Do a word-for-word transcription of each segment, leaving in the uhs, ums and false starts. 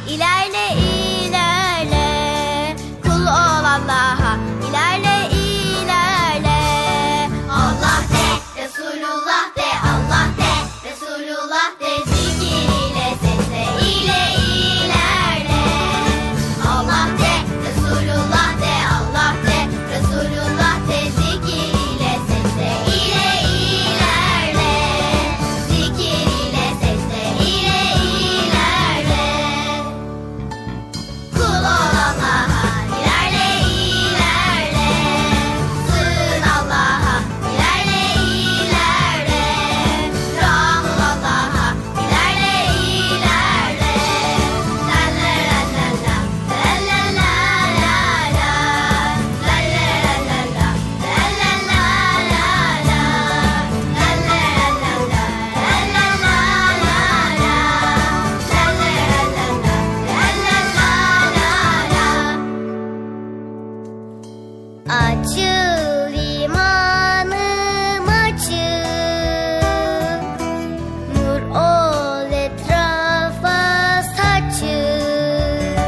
ilerle ilerle. Kul ol Allah'a, ilerle ilerle. Allah de, Resulullah de, Allah de, Resulullah de. Zikir ile sesle ile ilerle. Allah de, Resulullah de, Allah de, Resulullah de. Zikir ile sesle ile ilerle. Zikir ile sesle ile ilerle. Kul ol Allah'a, ilerle ilerle. Sığın Allah'a, ilerle ilerle. Ram ol Allah'a, ilerle ilerle. La la la la la, la la la la la. La la la la la, la la la la la. La la la la la, la la la la la. La la la la la, la la la la. Açıl imanım açıl, nur ol etrafa saçıl.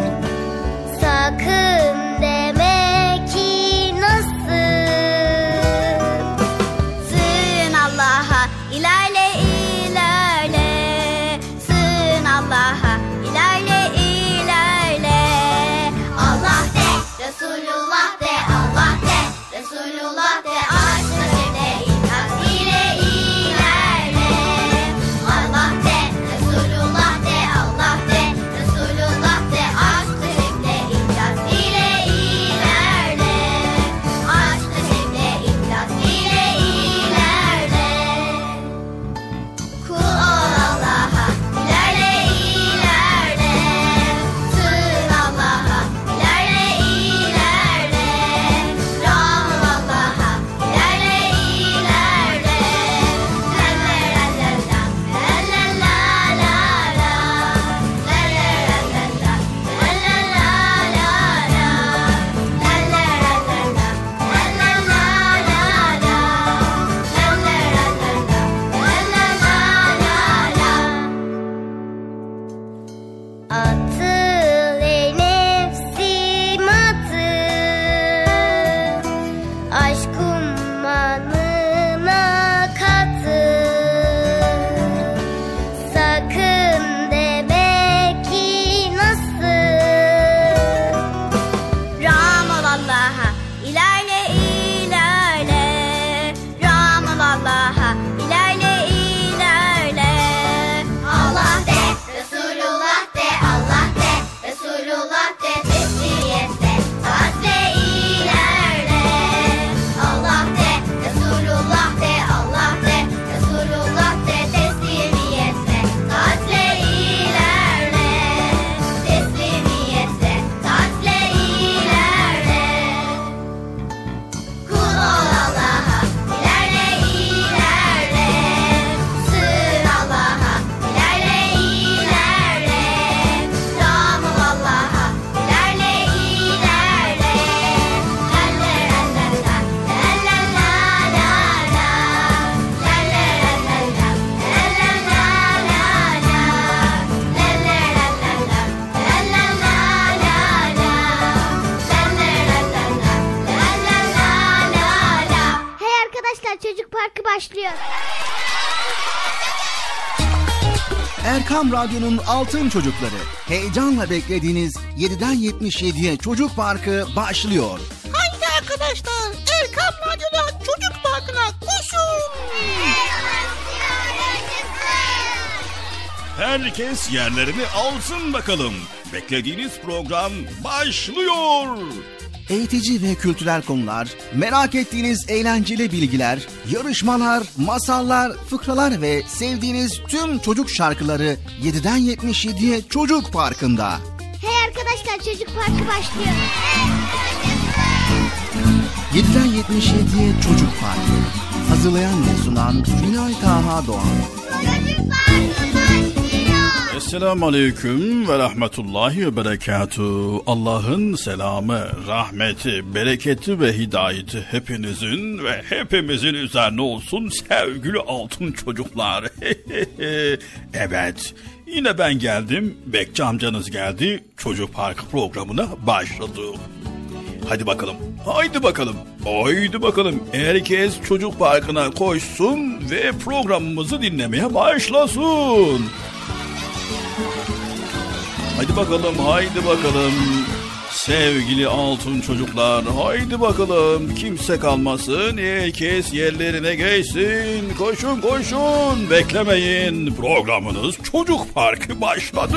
Sakın deme ki nasıl. Sığın Allah'a, ilerle ilerle. Sığın Allah'a, ilerle ilerle. Allah de, Resulullah de, Allah de, Resulullah de. Aşk ile ikaz ile ilerle. Allah de, Resulullah de, Allah de, Resulullah de. Aşk ile ikaz ile ilerle. Aşk ile ikaz ile ilerle. Kul ol Allah'a, ilerle ilerle. Sığın Allah'a, ilerle ilerle. Ram ol Allah'a, ilerle ilerle. La la la la la, la la la la la. La la la la la, la la la la la. La la la la la, la la la la la. La la la la la, la la la la la. Atıl ey nefsim atıl, aşk ummanına katıl. Sakın deme ki nasıl. Ram ol Allah'a, ilerle ilerle. Ram ol Allah'a, ilerle ilerle. Allah de, Resulullah de, Allah de, Resulullah de. Teslimiyetle, taatle ilerle. Allah de, Resulullah de, Allah de, Resulullah de. Teslimiyetle, taatle ilerle. Teslimiyetle, taatle ilerle. Kul ol Allah'a, ilerle ilerle. Sığın Allah'a, ilerle ilerle. Ram ol Allah'a, ilerle ilerle. La la la la la, la la la la la. La la la la la, la la la la la. La la la la la, la la la la la. La la la la la, la la la la. Hey arkadaşlar, Çocuk Parkı başlıyor. Erkam Radyo'nun Altın Çocukları. Heyecanla beklediğiniz yediden yetmiş yediye Çocuk Parkı başlıyor. Haydi arkadaşlar, Erkam Radyo'da Çocuk Parkı'na koşun. Herkes yerlerini alsın bakalım. Beklediğiniz program başlıyor. Eğitici ve kültürel konular, merak ettiğiniz eğlenceli bilgiler, yarışmalar, masallar, fıkralar ve sevdiğiniz tüm çocuk şarkıları yediden yetmiş yediye Çocuk Parkı'nda. Hey arkadaşlar, Çocuk Parkı başlıyor. yediden yetmiş yediye Çocuk Parkı. Hazırlayan ve sunan Günay Taha Doğan. Çocuk Parkı başlıyor. Esselamu Aleyküm ve Rahmetullahi ve Berekatuhu. Allah'ın selamı, rahmeti, bereketi ve hidayeti hepinizin ve hepimizin üzerine olsun sevgili altın çocuklar. Evet, yine ben geldim, Bekçi amcanız geldi, Çocuk Parkı programına başladık. Hadi bakalım, haydi bakalım, haydi bakalım. Herkes Çocuk Parkı'na koşsun ve programımızı dinlemeye başlasın. Haydi bakalım, haydi bakalım. Sevgili altın çocuklar, haydi bakalım. Kimse kalmasın, herkes yerlerine geçsin. Koşun koşun, beklemeyin. Programınız Çocuk Parkı başladı.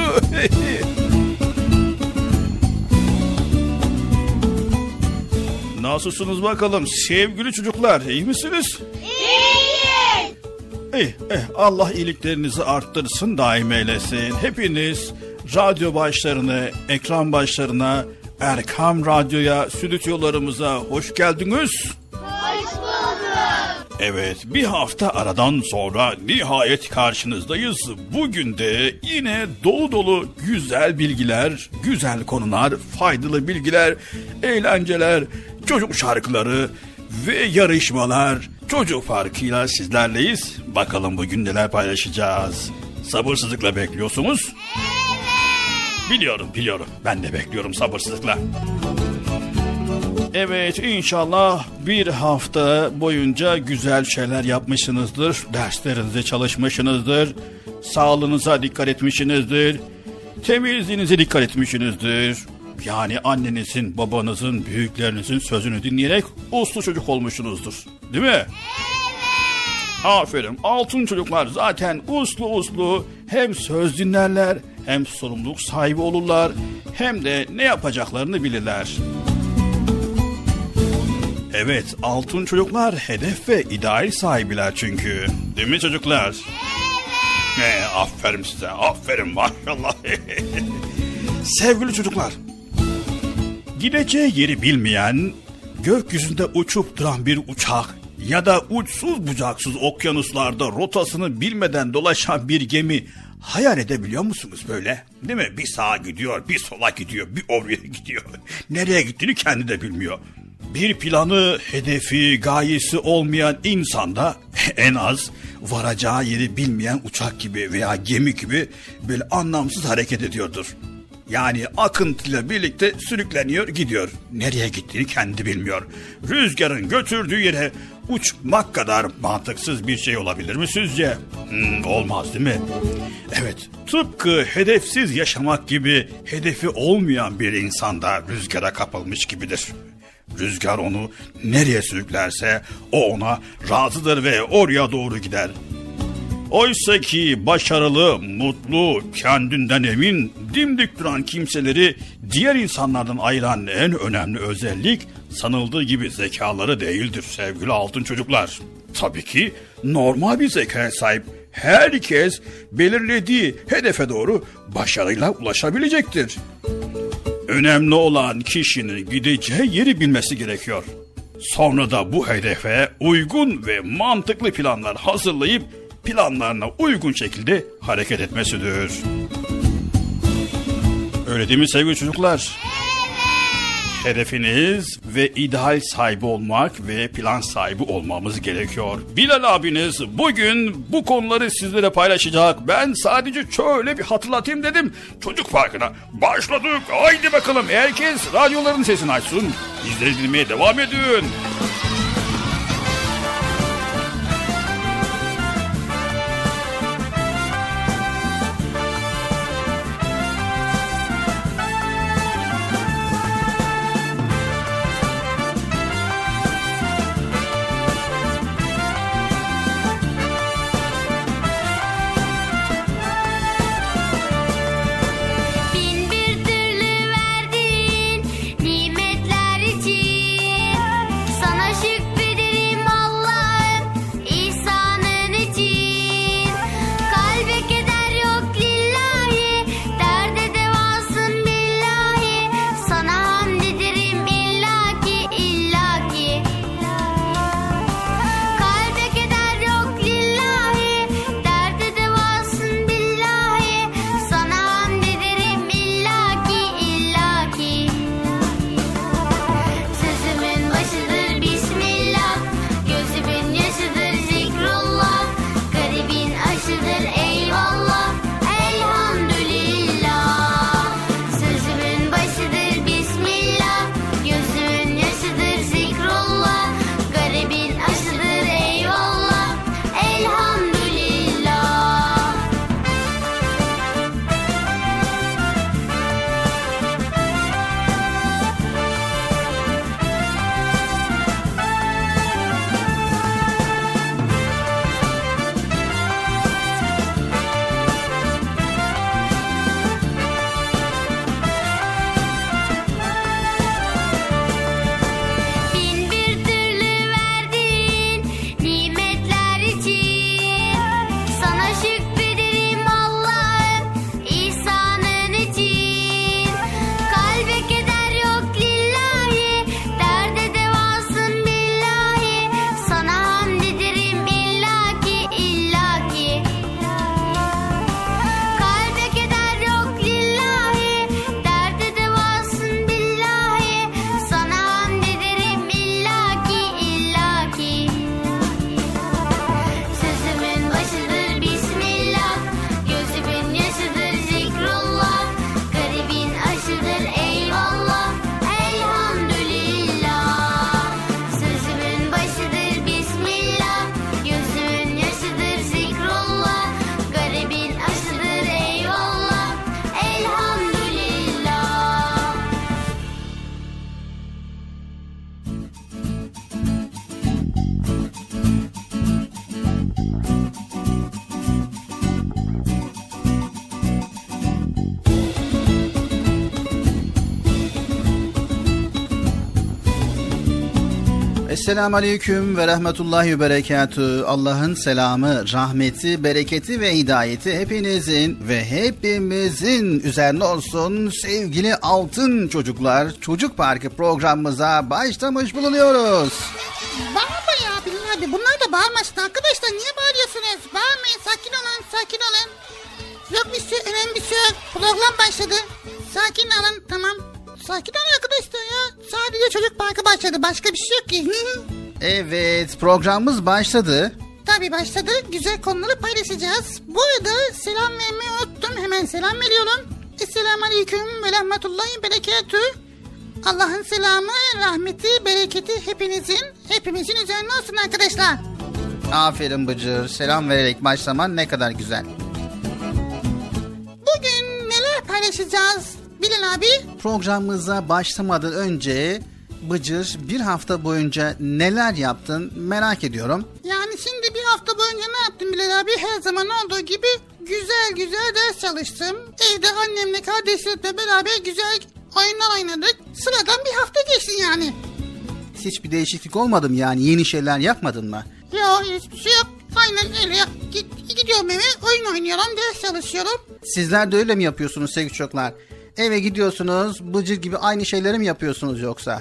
Nasılsınız bakalım sevgili çocuklar, iyi misiniz? İyiyiz. İyi, eh, Allah iyiliklerinizi arttırsın, daim eylesin. Hepiniz radyo başlarına, ekran başlarına, Erkam Radyo'ya, stüdyolarımıza hoş geldiniz. Hoş bulduk. Evet, bir hafta aradan sonra nihayet karşınızdayız. Bugün de yine dolu dolu güzel bilgiler, güzel konular, faydalı bilgiler, eğlenceler, çocuk şarkıları ve yarışmalar, Çocuk Parkı'yla sizlerleyiz. Bakalım bugün neler paylaşacağız. Sabırsızlıkla bekliyorsunuz. Biliyorum, biliyorum. Ben de bekliyorum sabırsızlıkla. Evet, inşallah bir hafta boyunca güzel şeyler yapmışsınızdır. Derslerinize çalışmışsınızdır. Sağlığınıza dikkat etmişsinizdir. Temizliğinize dikkat etmişsinizdir. Yani annenizin, babanızın, büyüklerinizin sözünü dinleyerek uslu çocuk olmuşsunuzdur. Değil mi? Evet. Aferin. Altın çocuklar zaten uslu uslu hem söz dinlerler, hem sorumluluk sahibi olurlar, hem de ne yapacaklarını bilirler. Evet, altın çocuklar hedef ve ideal sahibiler çünkü. Değil mi çocuklar? Evet. Ee, aferin size, aferin maşallah. Sevgili çocuklar, gideceği yeri bilmeyen, gökyüzünde uçup duran bir uçak ya da uçsuz bucaksız okyanuslarda rotasını bilmeden dolaşan bir gemi hayal edebiliyor musunuz böyle? Değil mi? Bir sağa gidiyor, bir sola gidiyor, bir oraya gidiyor. Nereye gittiğini kendi de bilmiyor. Bir planı, hedefi, gayesi olmayan insanda en az varacağı yeri bilmeyen uçak gibi veya gemi gibi böyle anlamsız hareket ediyordur. Yani akıntıyla birlikte sürükleniyor, gidiyor. Nereye gittiğini kendi bilmiyor. Rüzgarın götürdüğü yere uçmak kadar mantıksız bir şey olabilir mi sizce? Hmm, olmaz değil mi? Evet, tıpkı hedefsiz yaşamak gibi hedefi olmayan bir insan da rüzgara kapılmış gibidir. Rüzgar onu nereye sürüklerse o ona razıdır ve oraya doğru gider. Oysa ki başarılı, mutlu, kendinden emin, dimdik duran kimseleri diğer insanlardan ayıran en önemli özellik sanıldığı gibi zekaları değildir sevgili altın çocuklar. Tabii ki normal bir zekaya sahip herkes belirlediği hedefe doğru başarıyla ulaşabilecektir. Önemli olan kişinin gideceği yeri bilmesi gerekiyor. Sonra da bu hedefe uygun ve mantıklı planlar hazırlayıp planlarına uygun şekilde hareket etmesidir. Öyle değil mi sevgili çocuklar? Hedefiniz ve ideal sahibi olmak ve plan sahibi olmamız gerekiyor. Bilal abiniz bugün bu konuları sizlere paylaşacak. Ben sadece şöyle bir hatırlatayım dedim. Çocuk Parkı'na başladık. Haydi bakalım herkes radyoların sesini açsın. Bizleri dinlemeye devam edin. Bin bir türlü verdiğin nimetler için sana Esselamu Aleyküm ve Rahmetullahi ve Berekatühü. Allah'ın selamı, rahmeti, bereketi ve hidayeti hepinizin ve hepimizin üzerine olsun sevgili altın çocuklar. Çocuk Parkı programımıza başlamış bulunuyoruz. Bağırma ya Bilal abi. Bunlar da bağırmasın arkadaşlar. Niye bağırıyorsunuz? Bağırmayın. Sakin olun. Sakin olun. Yok bir şey. Önemli bir şey yok. Program başladı. Sakin olun. Tamam. Sakin olun arkadaşlar ya. Sadece Çocuk Parkı başladı. Başka bir şey yok ki. Evet, programımız başladı. Tabii başladı. Güzel konuları paylaşacağız. Bu arada selam vermeyi unuttum. Hemen selam veriyorum. Esselamu Aleyküm ve Rahmetullahi Berekatühü. Allah'ın selamı, rahmeti, bereketi hepinizin, hepimizin üzerine olsun arkadaşlar. Aferin Bıcır. Selam vererek başlaman ne kadar güzel. Bugün neler paylaşacağız Bilal abi? Programımıza başlamadan önce Bıcır, bir hafta boyunca neler yaptın merak ediyorum. Yani şimdi bir hafta boyunca ne yaptım Bilal abi? Her zaman olduğu gibi güzel güzel ders çalıştım. Evde annemle kardeşlerimle beraber güzel oyunlar oynadık. Sıradan bir hafta geçti yani. Hiçbir değişiklik olmadı mı yani? Yeni şeyler yapmadın mı? Yok hiçbir şey yok. Aynen öyle yap. Git, gidiyorum eve, oyun oynuyorum, ders çalışıyorum. Sizler de öyle mi yapıyorsunuz sevgili çocuklar? Eve gidiyorsunuz, Bıcır gibi aynı şeyleri mi yapıyorsunuz yoksa?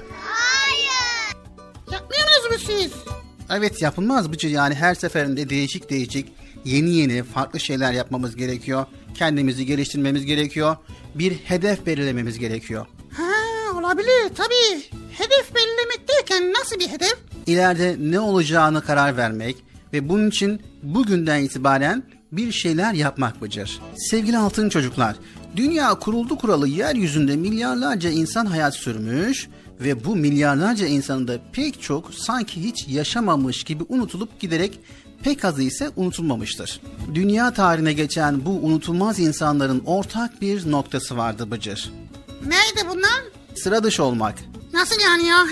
Hayır. Yapmıyorsunuz mu siz? Evet, yapılmaz Bıcır, yani her seferinde değişik değişik, yeni yeni, farklı şeyler yapmamız gerekiyor. Kendimizi geliştirmemiz gerekiyor. Bir hedef belirlememiz gerekiyor. Ha, olabilir tabii. Hedef belirlemek derken nasıl bir hedef? İleride ne olacağını karar vermek ve bunun için bugünden itibaren bir şeyler yapmak Bıcır. Sevgili altın çocuklar, dünya kuruldu kuralı yeryüzünde milyarlarca insan hayat sürmüş ve bu milyarlarca insanın da pek çok sanki hiç yaşamamış gibi unutulup giderek pek azı ise unutulmamıştır. Dünya tarihine geçen bu unutulmaz insanların ortak bir noktası vardı Bıcır. Neydi bunlar? Sıra dışı olmak. Nasıl yani ya?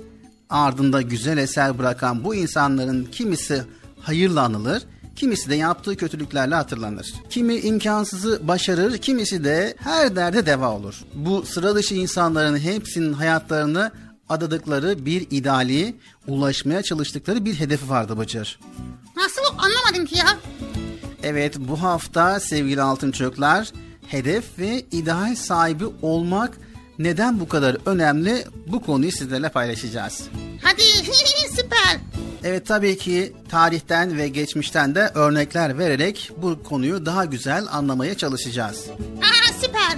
Ardında güzel eser bırakan bu insanların kimisi hayırla anılır, kimisi de yaptığı kötülüklerle hatırlanır. Kimi imkansızı başarır, kimisi de her derde deva olur. Bu sıra dışı insanların hepsinin hayatlarını adadıkları bir ideali, ulaşmaya çalıştıkları bir hedefi vardı Bıcır. Nasıl, anlamadım ki ya. Evet, bu hafta sevgili altın çocuklar, hedef ve ideal sahibi olmak neden bu kadar önemli, bu konuyu sizlerle paylaşacağız. Hadi süper. Evet, tabii ki tarihten ve geçmişten de örnekler vererek bu konuyu daha güzel anlamaya çalışacağız. Aa, süper.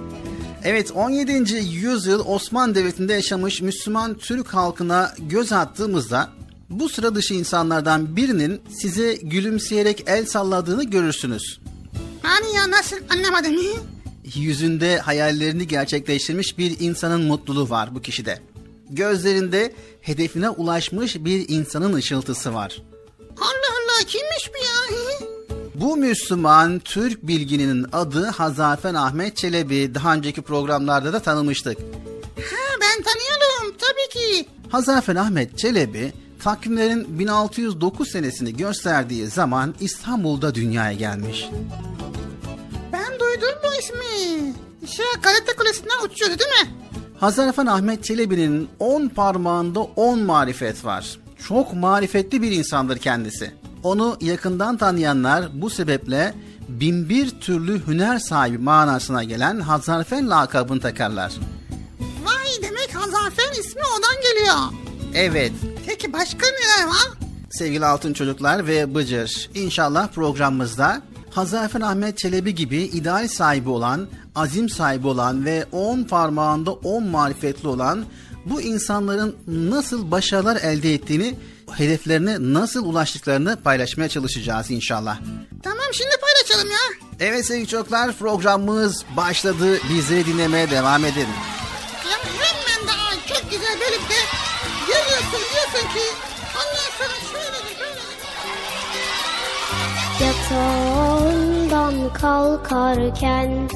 Evet, on yedinci yüzyıl Osmanlı Devleti'nde yaşamış Müslüman Türk halkına göz attığımızda bu sıra dışı insanlardan birinin size gülümseyerek el salladığını görürsünüz. Hani ya, nasıl, anlamadım. Yüzünde hayallerini gerçekleştirmiş bir insanın mutluluğu var bu kişide. Gözlerinde hedefine ulaşmış bir insanın ışıltısı var. Allah Allah, kimmiş bu ya? Bu Müslüman Türk bilgininin adı Hazarfen Ahmet Çelebi. Daha önceki programlarda da tanımıştık. Ha, ben tanıyorum tabii ki. Hazarfen Ahmet Çelebi takvimlerin bin altı yüz dokuz senesini gösterdiği zaman İstanbul'da dünyaya gelmiş. Ben duydum bu ismi. Şey, Galata Kulesi'nden uçuyordu değil mi? Hazarfen Ahmet Çelebi'nin on parmağında on marifet var. Çok marifetli bir insandır kendisi. Onu yakından tanıyanlar bu sebeple bin bir türlü hüner sahibi manasına gelen Hazarfen lakabını takarlar. Vay, demek Hazarfen ismi ondan geliyor. Evet. Peki başka neler var? Sevgili altın çocuklar ve Bıcır, İnşallah programımızda Hazarfen Ahmet Çelebi gibi ideal sahibi olan, azim sahibi olan ve on parmağında on marifetli olan bu insanların nasıl başarılar elde ettiğini, hedeflerine nasıl ulaştıklarını paylaşmaya çalışacağız inşallah. Tamam, şimdi paylaşalım ya. Evet sevgili çocuklar, programımız başladı. Bizi dinlemeye devam edin. Ya hemen daha çok güzel böyle bir de geliyorsun, diyorsun ki ondan sonra şöyle de böyle. Yatağından kalkarken,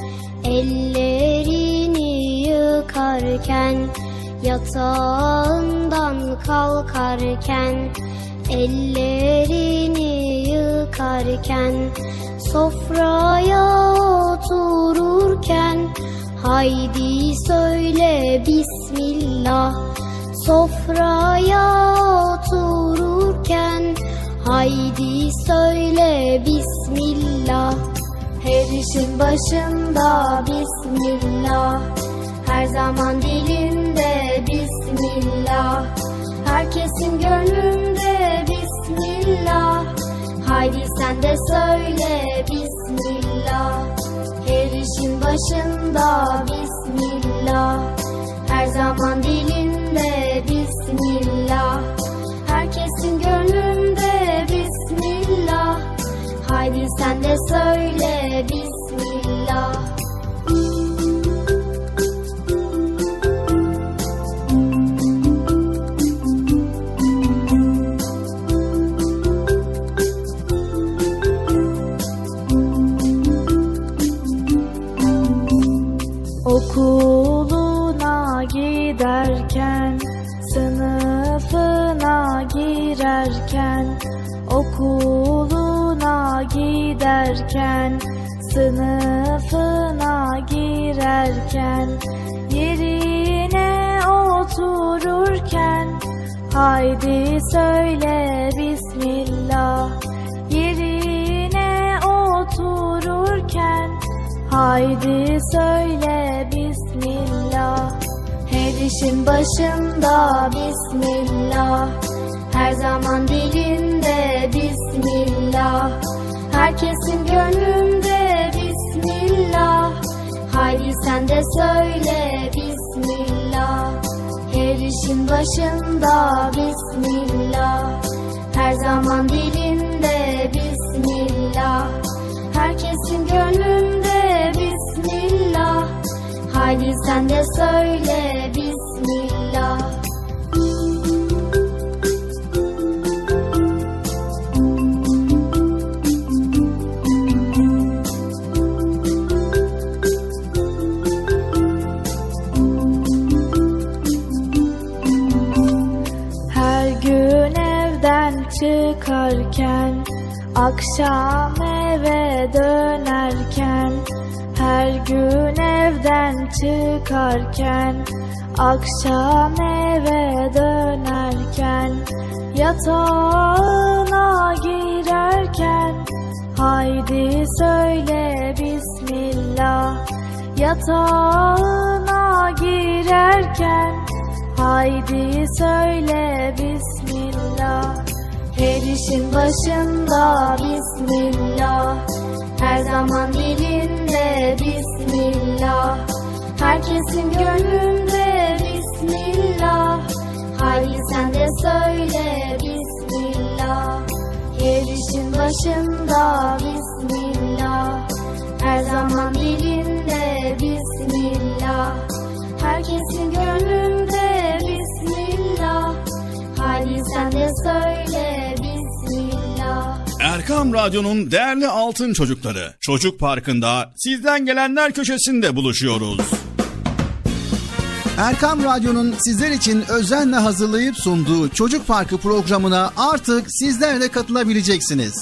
ellerini yıkarken, yatağından kalkarken, ellerini yıkarken, sofraya otururken, haydi söyle Bismillah, Sofraya otururken haydi söyle Bismillah. Her işin başında Bismillah. Her zaman dilinde Bismillah. Herkesin gönlünde Bismillah. Haydi sen de söyle Bismillah. Her işin başında Bismillah. Her zaman dilinde Bismillah. Herkesin gönlünde Bismillah. Haydi sen de söyle Bismillah. Okuluna giderken, sınıfına girerken, okuluna giderken, sınıfına girerken, yerine otururken, haydi söyle Bismillah. Yerine otururken, haydi söyle Bismillah. Her işin başında Bismillah. Her zaman dilinde Bismillah. Herkesin gönlünde Bismillah. Haydi sen de söyle Bismillah. Her işin başında Bismillah. Her zaman dilinde Bismillah. Herkesin gönlünde Bismillah. Haydi sen de söyle Bismillah. Her gün evden çıkarken, akşam eve dönerken, her gün evden çıkarken, akşam eve dönerken, yatağına girerken, haydi söyle Bismillah. Yatağına girerken, haydi söyle Bismillah. Her işin başında Bismillah. Her zaman dilinde Bismillah. Herkesin gönlünde Bismillah. Haydi sen de söyle Bismillah. Her işin başında Bismillah. Her zaman dilinde Bismillah. Herkesin gönlünde Bismillah. Haydi sen de söyle Bismillah. Erkam Radyo'nun değerli altın çocukları, Çocuk Parkı'nda sizden gelenler köşesinde buluşuyoruz. Erkam Radyo'nun sizler için özenle hazırlayıp sunduğu Çocuk Parkı programına artık sizler de katılabileceksiniz.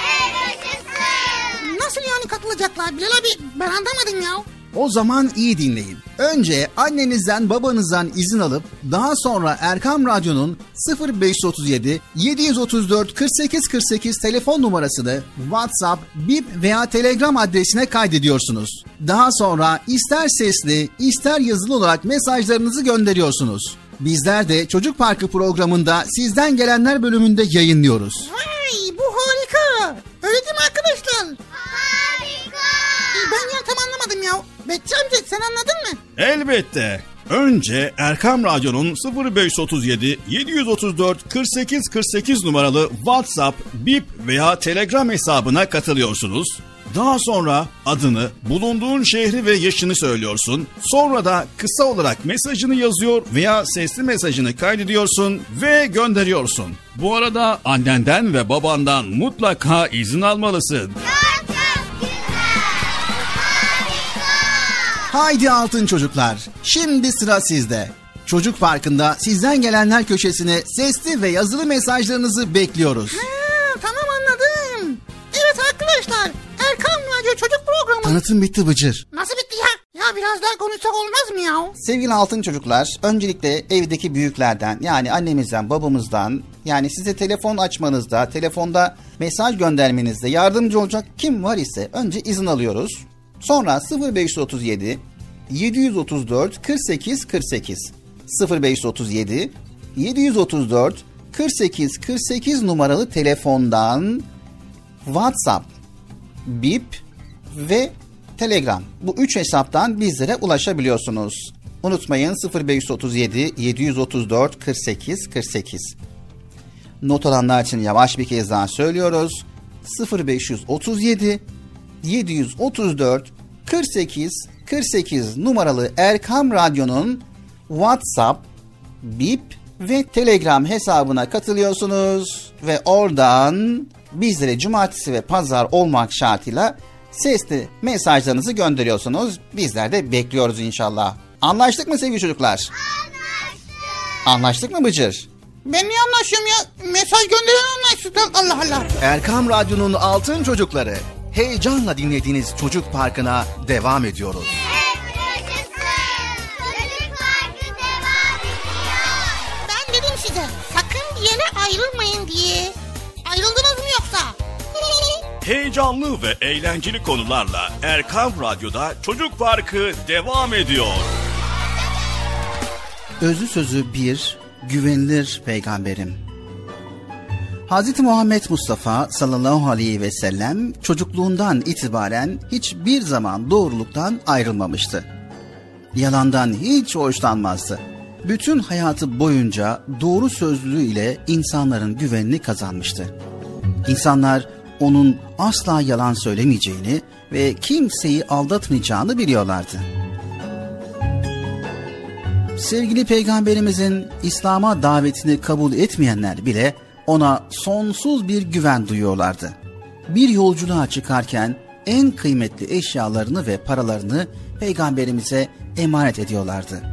Nasıl yani katılacaklar Bilal abi? Ben anlamadım ya. O zaman iyi dinleyin. Önce annenizden babanızdan izin alıp daha sonra Erkam Radyo'nun sıfır beş otuz yedi yedi otuz dört kırk sekiz kırk sekiz telefon numarasını WhatsApp, Bip veya Telegram adresine kaydediyorsunuz. Daha sonra ister sesli ister yazılı olarak mesajlarınızı gönderiyorsunuz. Bizler de Çocuk Parkı programında sizden gelenler bölümünde yayınlıyoruz. Vay, bu harika. Öyle değil mi arkadaşlar? Harika. Ben ya tam anlamadım ya. Betçi amca sen anladın mı? Elbette. Önce Erkam Radyo'nun sıfır beş otuz yedi yedi otuz dört kırk sekiz kırk sekiz numaralı WhatsApp, Bip veya Telegram hesabına katılıyorsunuz. Daha sonra adını, bulunduğun şehri ve yaşını söylüyorsun. Sonra da kısa olarak mesajını yazıyor veya sesli mesajını kaydediyorsun ve gönderiyorsun. Bu arada annenden ve babandan mutlaka izin almalısın. Haydi altın çocuklar, şimdi sıra sizde. Çocuk Parkı'nda sizden gelenler köşesine sesli ve yazılı mesajlarınızı bekliyoruz. Ha, tamam anladım. Evet arkadaşlar, Erkam Radyo Çocuk Programı. Tanıtım bitti Bıcır. Nasıl bitti ya? Ya biraz daha konuşsak olmaz mı ya? Sevgili altın çocuklar, öncelikle evdeki büyüklerden, yani annemizden, babamızdan, yani size telefon açmanızda, telefonda mesaj göndermenizde yardımcı olacak kim var ise önce izin alıyoruz. Sonra sıfır beş otuz yedi yedi otuz dört kırk sekiz kırk sekiz sıfır beş otuz yedi yedi otuz dört kırk sekiz kırk sekiz numaralı telefondan WhatsApp, Bip ve Telegram, bu üç hesaptan bizlere ulaşabiliyorsunuz. Unutmayın, sıfır beş otuz yedi yedi otuz dört kırk sekiz kırk sekiz. Not alanlar için yavaş bir kez daha söylüyoruz. sıfır beş otuz yedi yedi otuz dört kırk sekiz kırk sekiz numaralı Erkam Radyo'nun WhatsApp, Bip ve Telegram hesabına katılıyorsunuz ve oradan bizlere cumartesi ve pazar olmak şartıyla sesli mesajlarınızı gönderiyorsunuz. Bizler de bekliyoruz inşallah. Anlaştık mı sevgili çocuklar? Anlaştık. Anlaştık mı Bıcır? Ben niye anlaşıyorum ya? Mesaj gönderen anlaştık. Allah Allah. Erkam Radyo'nun Altın Çocukları, heyecanla dinlediğiniz Çocuk Parkı'na devam ediyoruz. Hep yaşasın. Çocuk Parkı devam ediyor. Ben dedim size sakın bir yere ayrılmayın diye. Ayrıldınız mı yoksa? Heyecanlı ve eğlenceli konularla Erkam Radyo'da Çocuk Parkı devam ediyor. Özü sözü bir, güvenilir peygamberim. Hz. Muhammed Mustafa sallallahu aleyhi ve sellem çocukluğundan itibaren hiçbir zaman doğruluktan ayrılmamıştı. Yalandan hiç hoşlanmazdı. Bütün hayatı boyunca doğru sözlülüğü ile insanların güvenini kazanmıştı. İnsanlar onun asla yalan söylemeyeceğini ve kimseyi aldatmayacağını biliyorlardı. Sevgili Peygamberimizin İslam'a davetini kabul etmeyenler bile ona sonsuz bir güven duyuyorlardı. Bir yolculuğa çıkarken en kıymetli eşyalarını ve paralarını Peygamberimize emanet ediyorlardı.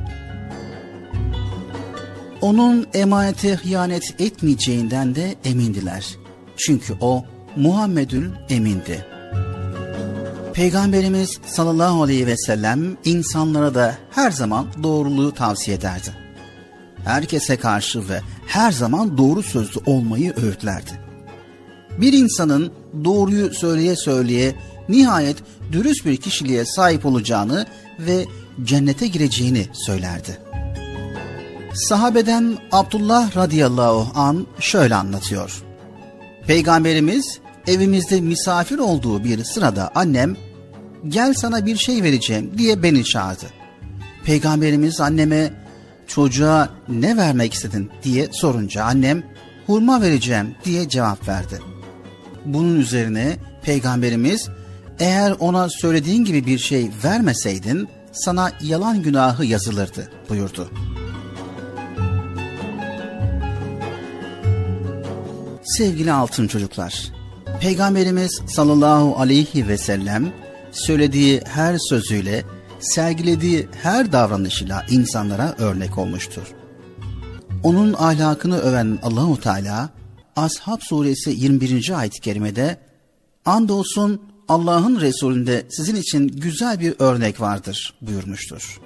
Onun emanete hıyanet etmeyeceğinden de emindiler. Çünkü o Muhammedül Emin'di. Peygamberimiz sallallahu aleyhi ve sellem insanlara da her zaman doğruluğu tavsiye ederdi. Herkese karşı ve her zaman doğru sözlü olmayı öğütlerdi. Bir insanın doğruyu söyleye söyleye nihayet dürüst bir kişiliğe sahip olacağını ve cennete gireceğini söylerdi. Sahabeden Abdullah radıyallahu an şöyle anlatıyor. Peygamberimiz evimizde misafir olduğu bir sırada annem gel sana bir şey vereceğim diye beni çağırdı. Peygamberimiz anneme çocuğa ne vermek istedin diye sorunca annem hurma vereceğim diye cevap verdi. Bunun üzerine Peygamberimiz eğer ona söylediğin gibi bir şey vermeseydin sana yalan günahı yazılırdı buyurdu. Sevgili altın çocuklar, Peygamberimiz sallallahu aleyhi ve sellem söylediği her sözüyle, sergilediği her davranışıyla insanlara örnek olmuştur. Onun ahlakını öven Allahu Teala Ashab suresi yirmi birinci ayet-i kerimede andolsun Allah'ın Resulünde sizin için güzel bir örnek vardır buyurmuştur.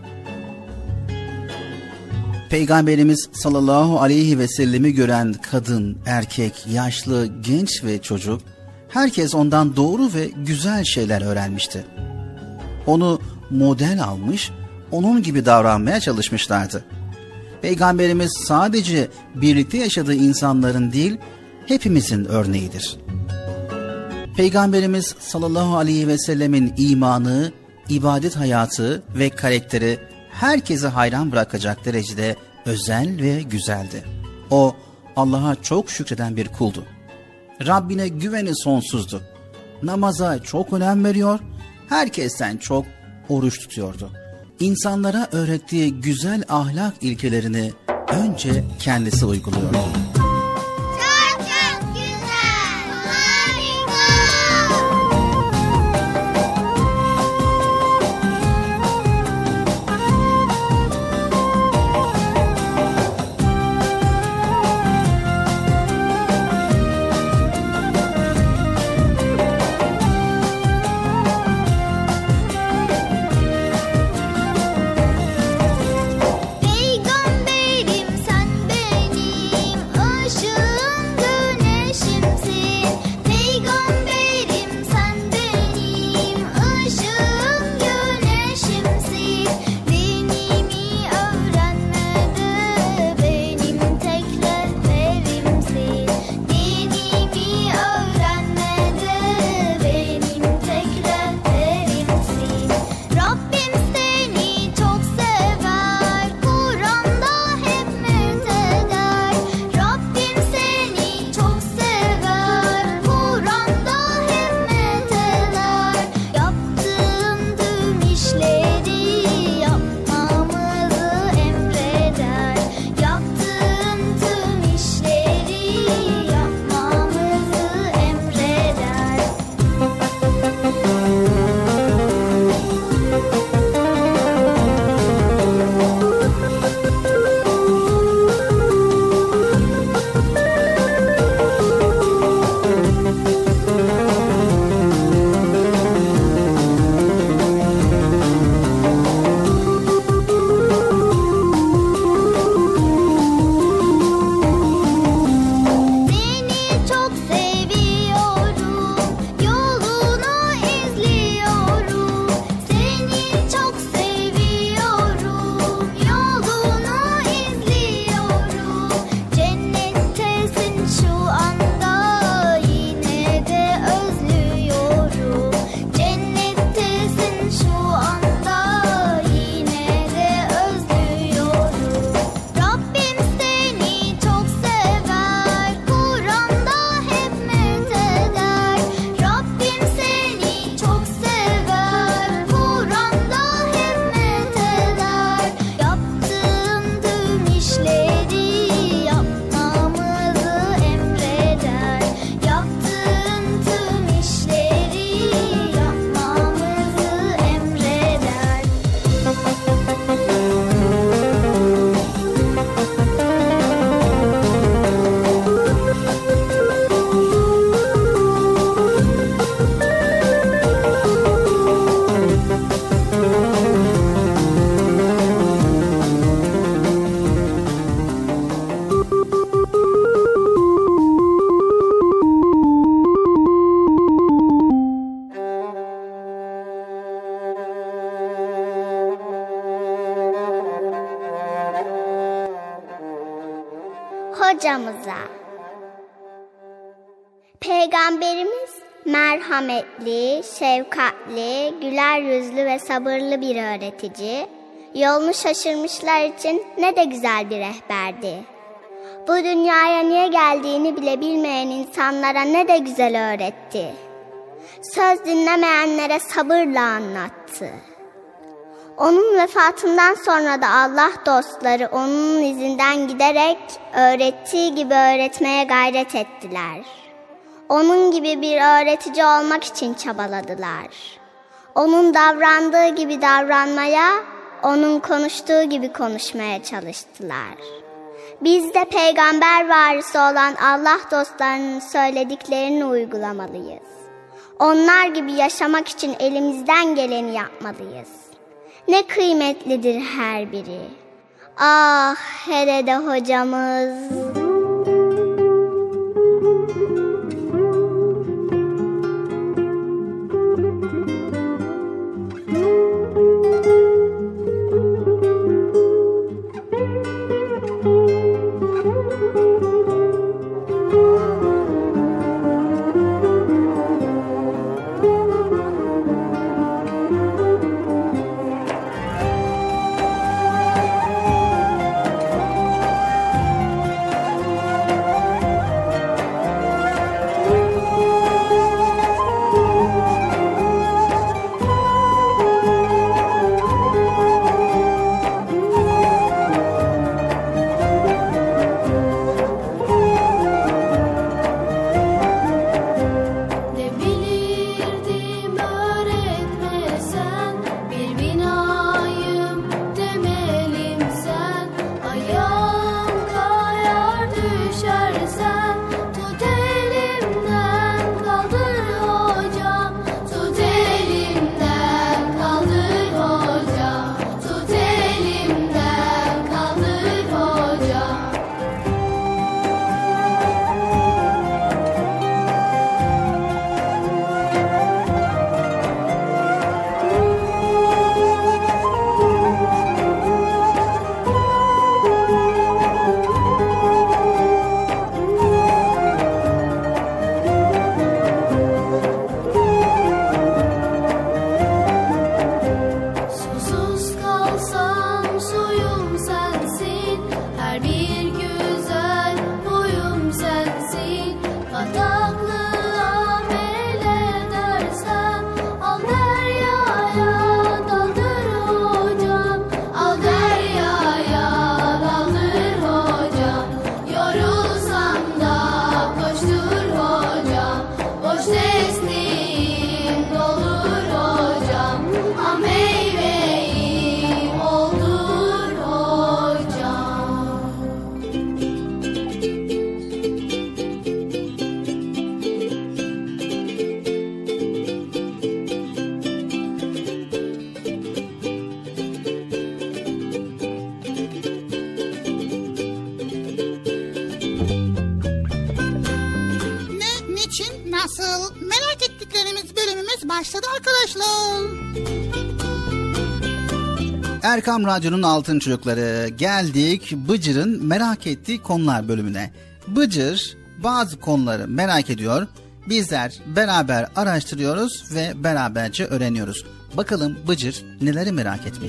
Peygamberimiz sallallahu aleyhi ve sellemi gören kadın, erkek, yaşlı, genç ve çocuk, herkes ondan doğru ve güzel şeyler öğrenmişti. Onu model almış, onun gibi davranmaya çalışmışlardı. Peygamberimiz sadece birlikte yaşadığı insanların değil, hepimizin örneğidir. Peygamberimiz sallallahu aleyhi ve sellemin imanı, ibadet hayatı ve karakteri herkesi hayran bırakacak derecede özel ve güzeldi. O Allah'a çok şükreden bir kuldu. Rabbine güveni sonsuzdu. Namaza çok önem veriyor, herkesten çok oruç tutuyordu. İnsanlara öğrettiği güzel ahlak ilkelerini önce kendisi uyguluyordu. Çok çok güzel. Harika. hocamıza. Peygamberimiz merhametli, şefkatli, güler yüzlü ve sabırlı bir öğretici, yolunu şaşırmışlar için ne de güzel bir rehberdi. Bu dünyaya niye geldiğini bile bilmeyen insanlara ne de güzel öğretti. Söz dinlemeyenlere sabırla anlattı. Onun vefatından sonra da Allah dostları onun izinden giderek öğrettiği gibi öğretmeye gayret ettiler. Onun gibi bir öğretici olmak için çabaladılar. Onun davrandığı gibi davranmaya, onun konuştuğu gibi konuşmaya çalıştılar. Biz de peygamber varisi olan Allah dostlarının söylediklerini uygulamalıyız. Onlar gibi yaşamak için elimizden geleni yapmalıyız. Ne kıymetlidir her biri. Ah, hele de hocamız. Erkam Radyo'nun Altın Çocukları, geldik Bıcır'ın merak ettiği konular bölümüne. Bıcır bazı konuları merak ediyor. Bizler beraber araştırıyoruz ve beraberce öğreniyoruz. Bakalım Bıcır neleri merak etmiş.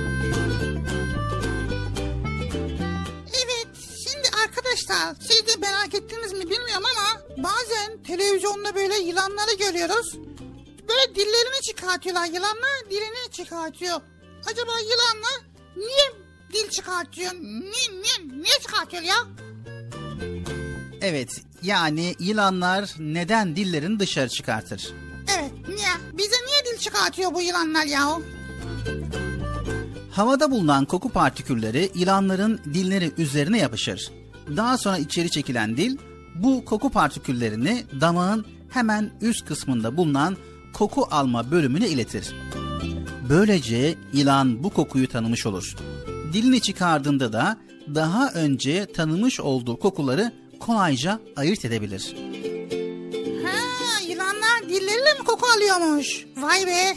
Evet, şimdi arkadaşlar siz de merak ettiniz mi bilmiyorum ama bazen televizyonda böyle yılanları görüyoruz. Böyle dillerini çıkartıyorlar, yılanlar dilini çıkartıyor. Acaba yılanlar niye dil çıkartıyor? Niye, niye, niye çıkartıyor ya? Evet, yani yılanlar neden dillerini dışarı çıkartır? Evet, niye? Bize niye dil çıkartıyor bu yılanlar ya? Havada bulunan koku partikülleri yılanların dilleri üzerine yapışır. Daha sonra içeri çekilen dil bu koku partiküllerini damağın hemen üst kısmında bulunan koku alma bölümüne iletir. Böylece yılan bu kokuyu tanımış olur. Dilini çıkardığında da daha önce tanımış olduğu kokuları kolayca ayırt edebilir. Ha, yılanlar dilleriyle mi koku alıyormuş? Vay be.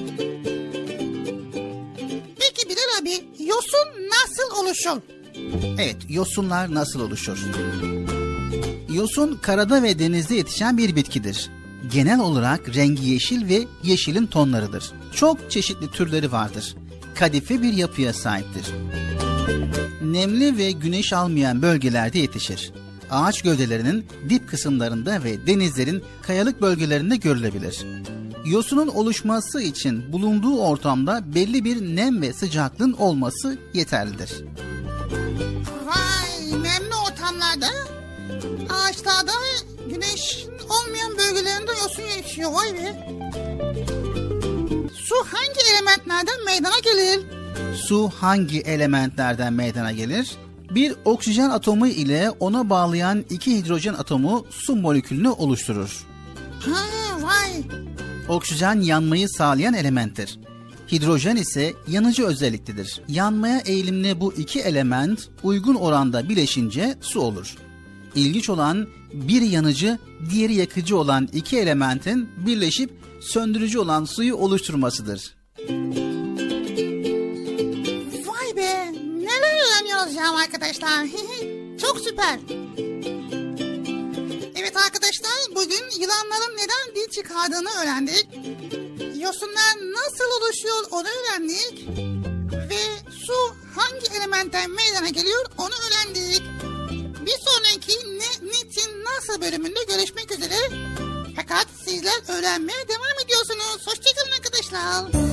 Peki Bilal abi, yosun nasıl oluşur? Evet, yosunlar nasıl oluşur? Yosun karada ve denizde yetişen bir bitkidir. Genel olarak rengi yeşil ve yeşilin tonlarıdır. Çok çeşitli türleri vardır. Kadife bir yapıya sahiptir. Nemli ve güneş almayan bölgelerde yetişir. Ağaç gövdelerinin dip kısımlarında ve denizlerin kayalık bölgelerinde görülebilir. Yosunun oluşması için bulunduğu ortamda belli bir nem ve sıcaklığın olması yeterlidir. Vay, nemli ortamlarda, ağaçlarda, güneş olmayan bölgelerinde yosun yetişiyor. Vay be. Su hangi elementlerden meydana gelir? Su hangi elementlerden meydana gelir? Bir oksijen atomu ile ona bağlayan iki hidrojen atomu su molekülünü oluşturur. Ha, vay. Oksijen yanmayı sağlayan elementtir. Hidrojen ise yanıcı özelliklidir. Yanmaya eğilimli bu iki element uygun oranda bileşince su olur. İlginç olan biri yanıcı, diğeri yakıcı olan iki elementin birleşip söndürücü olan suyu oluşturmasıdır. Vay be, neler öğreniyoruz ya arkadaşlar. Çok süper. Evet arkadaşlar, bugün yılanların neden dil çıkardığını öğrendik. Yosunlar nasıl oluşuyor onu öğrendik. Ve su hangi elementten meydana geliyor onu öğrendik. Bir sonraki ne, niçin, nasıl bölümünde görüşmek üzere. Fakat sizler öğrenmeye devam ediyorsunuz. Hoşçakalın arkadaşlar.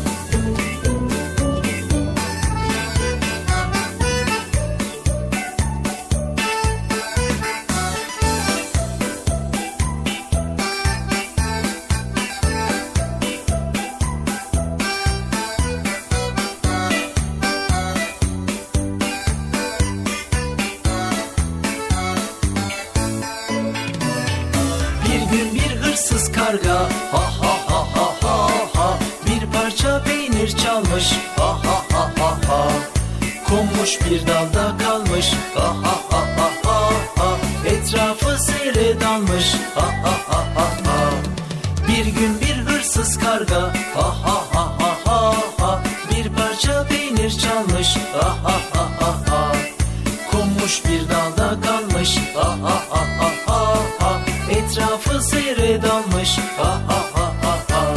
Karga ha ha ha ha ha ha, bir parça peynir çalmış ha ha ha ha ha, konmuş bir dalda kalmış ha ha ha ha ha ha, etrafı seyre dalmış ha ha ha ha ha. Bir gün bir hırsız karga ha ha ha ha ha ha, bir parça peynir çalmış ha ha ha ha ha, konmuş bir dalda kalmış ha ha ha ha ha ha, etrafı seyre dalmış ha ha ha ha ha.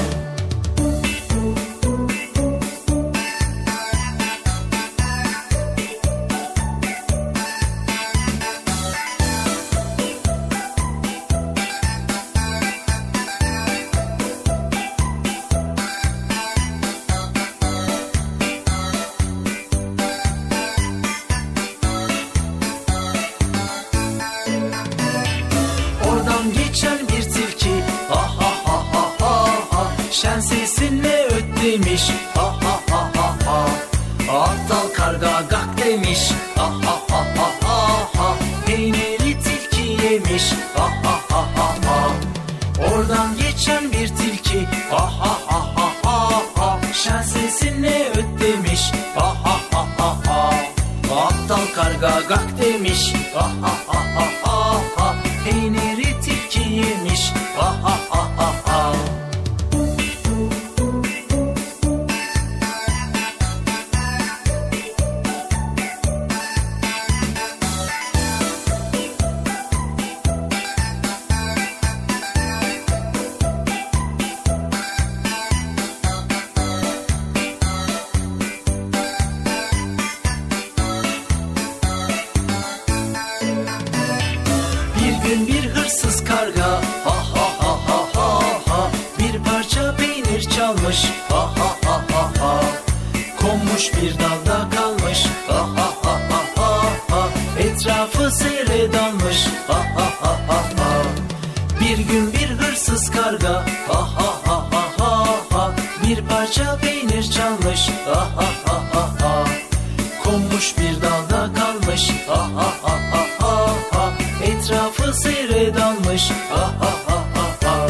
Oradan geçen bir tilki ha ha ha ha ha ha, şen sesinle öt demiş ha ha ha ha ha, aptal karga gak demiş ha ha ha ha ha ha, peyniri tilki yemiş ha ha ha ha ha. Oradan geçen bir tilki ha ha ha ha ha ha, şen sesinle öt demiş ha ha ha ha ha, aptal karga gak demiş ha ha ha ha ha ha, peyniri tilki yemiş ha ha ha ha ha. Bir gün bir hırsız karga ha ha ha ha ha ha, bir parça peynir çalmış ha ha ha ha ha, konmuş bir dalda kalmış ha ha ha ha ha ha, etrafı seyre dalmış ha ha ha ha ha. Bir gün bir hırsız karga ha ha ha ha ha ha, bir parça peynir çalmış ha ha ha ha ha, konmuş bir dalda kalmış ha ha ha ha ha ha, etrafı seyre dalmış ha ha ha ha ha.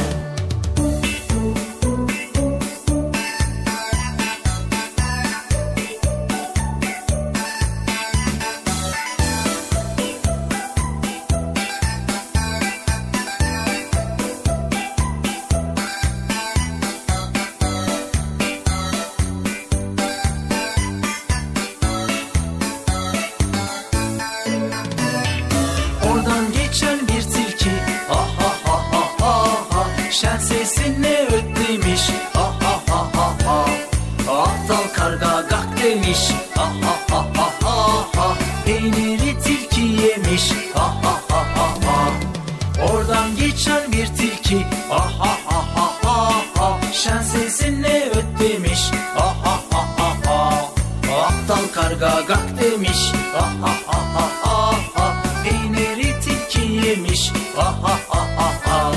ha ha ha ha ha ha. Peyniri tilki yemiş, ha ha ha ha ha. Oradan geçen bir tilki, ha ha ha ha ha ha. Şen sesinle öt demiş, ha ha ha ha ha. Aptal karga gak demiş, ha ha ha ha ha ha. Peyniri tilki yemiş, ha ha ha ha ha.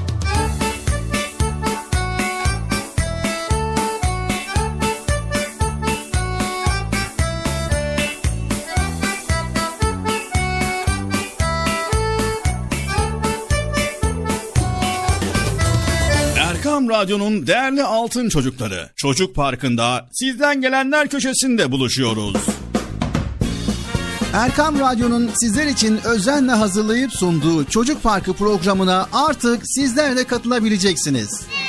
Erkam Radyo'nun değerli altın çocukları, Çocuk Parkı'nda sizden gelenler köşesinde buluşuyoruz. Erkam Radyo'nun sizler için özenle hazırlayıp sunduğu Çocuk Parkı programına artık sizler de katılabileceksiniz.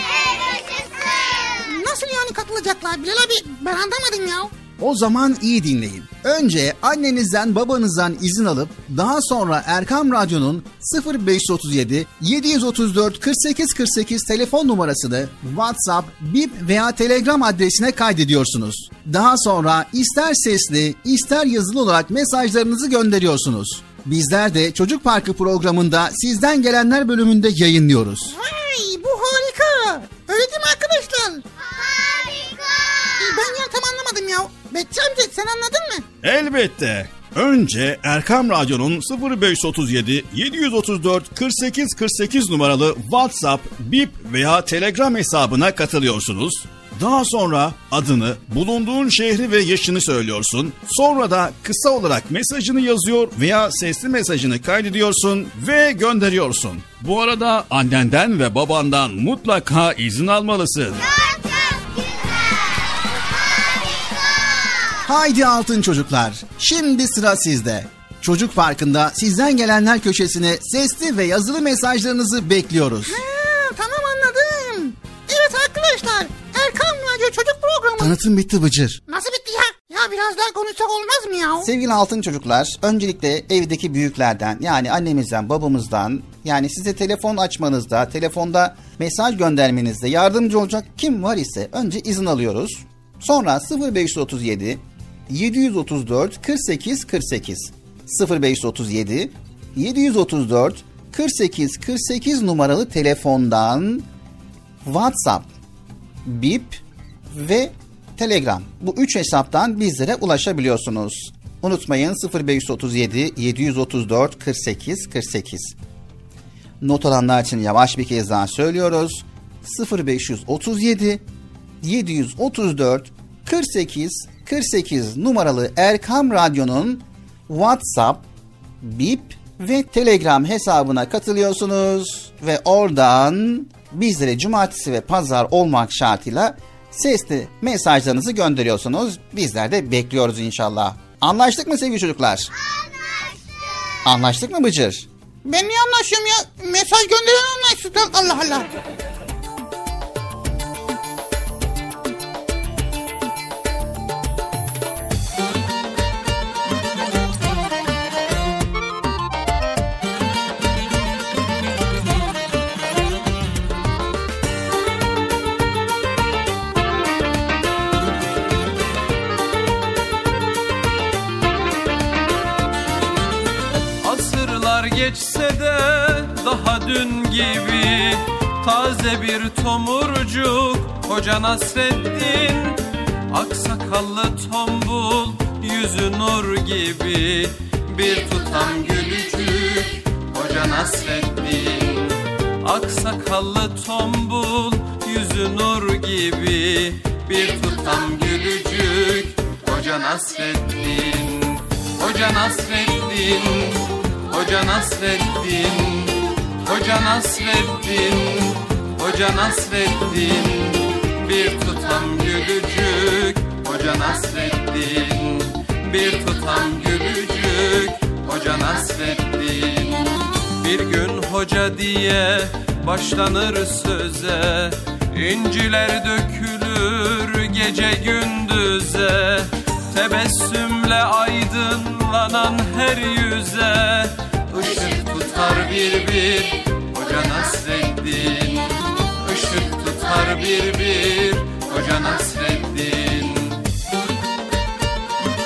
Nasıl yani katılacaklar Bilal abi? Ben anlamadım ya. O zaman iyi dinleyin. Önce annenizden babanızdan izin alıp daha sonra Erkam Radyo'nun sıfır beş otuz yedi yedi otuz dört kırk sekiz kırk sekiz telefon numarasını WhatsApp, Bip veya Telegram adresine kaydediyorsunuz. Daha sonra ister sesli ister yazılı olarak mesajlarınızı gönderiyorsunuz. Bizler de Çocuk Parkı programında sizden gelenler bölümünde yayınlıyoruz. Vay, bu harika. Öyle değil mi arkadaşlar? Harika. Ben ya tam anlamadım ya. Betçi amca sen anladın mı? Elbette. Önce Erkam Radyo'nun sıfır beş otuz yedi yedi otuz dört kırk sekiz kırk sekiz numaralı WhatsApp, Bip veya Telegram hesabına katılıyorsunuz. Daha sonra adını, bulunduğun şehri ve yaşını söylüyorsun. Sonra da kısa olarak mesajını yazıyor veya sesli mesajını kaydediyorsun ve gönderiyorsun. Bu arada annenden ve babandan mutlaka izin almalısın. Haydi altın çocuklar, şimdi sıra sizde. Çocuk Parkı'nda sizden gelenler köşesine sesli ve yazılı mesajlarınızı bekliyoruz. Ha, tamam anladım. Evet arkadaşlar, Erkam Radyo Çocuk Programı. Tanıtım bitti Bıcır. Nasıl bitti ya? Ya biraz daha konuşsak olmaz mı ya? Sevgili altın çocuklar, öncelikle evdeki büyüklerden, yani annemizden, babamızdan, yani size telefon açmanızda, telefonda mesaj göndermenizde yardımcı olacak kim var ise önce izin alıyoruz. Sonra sıfır beş otuz yedi yedi otuz dört kırk sekiz kırk sekiz sıfır beş otuz yedi yedi otuz dört kırk sekiz kırk sekiz numaralı telefondan WhatsApp, Bip ve Telegram, bu üç hesaptan bizlere ulaşabiliyorsunuz. Unutmayın, sıfır beş otuz yedi yedi otuz dört kırk sekiz kırk sekiz. Not alanlar için yavaş bir kez daha söylüyoruz. sıfır beş otuz yedi yedi otuz dört kırk sekiz kırk sekiz numaralı Erkam Radyo'nun WhatsApp, Bip ve Telegram hesabına katılıyorsunuz ve oradan bizlere cumartesi ve pazar olmak şartıyla sesli mesajlarınızı gönderiyorsunuz. Bizler de bekliyoruz inşallah. Anlaştık mı sevgili çocuklar? Anlaştık. Anlaştık mı Bıcır? Ben niye anlaşıyorum ya? Mesaj gönderen anlaştık. Allah Allah. Geçse de daha dün gibi taze bir tomurcuk Hoca Nasreddin, aksakallı tombul yüzü nur gibi bir tutam gülücük Hoca Nasreddin, aksakallı tombul yüzü nur gibi bir tutam gülücük Hoca Nasreddin, Hoca Nasreddin, Hoca Nasreddin, Hoca Nasreddin, Hoca Nasreddin, bir tutam gülücük Hoca Nasreddin, bir tutam gülücük Hoca Nasreddin. Bir gün hoca diye başlanır söze, İnciler dökülür gece gündüze, tebessümle aydınlanan her yüze ışık tutar bir bir Hoca Nasreddin, ışık tutar bir bir Hoca Nasreddin.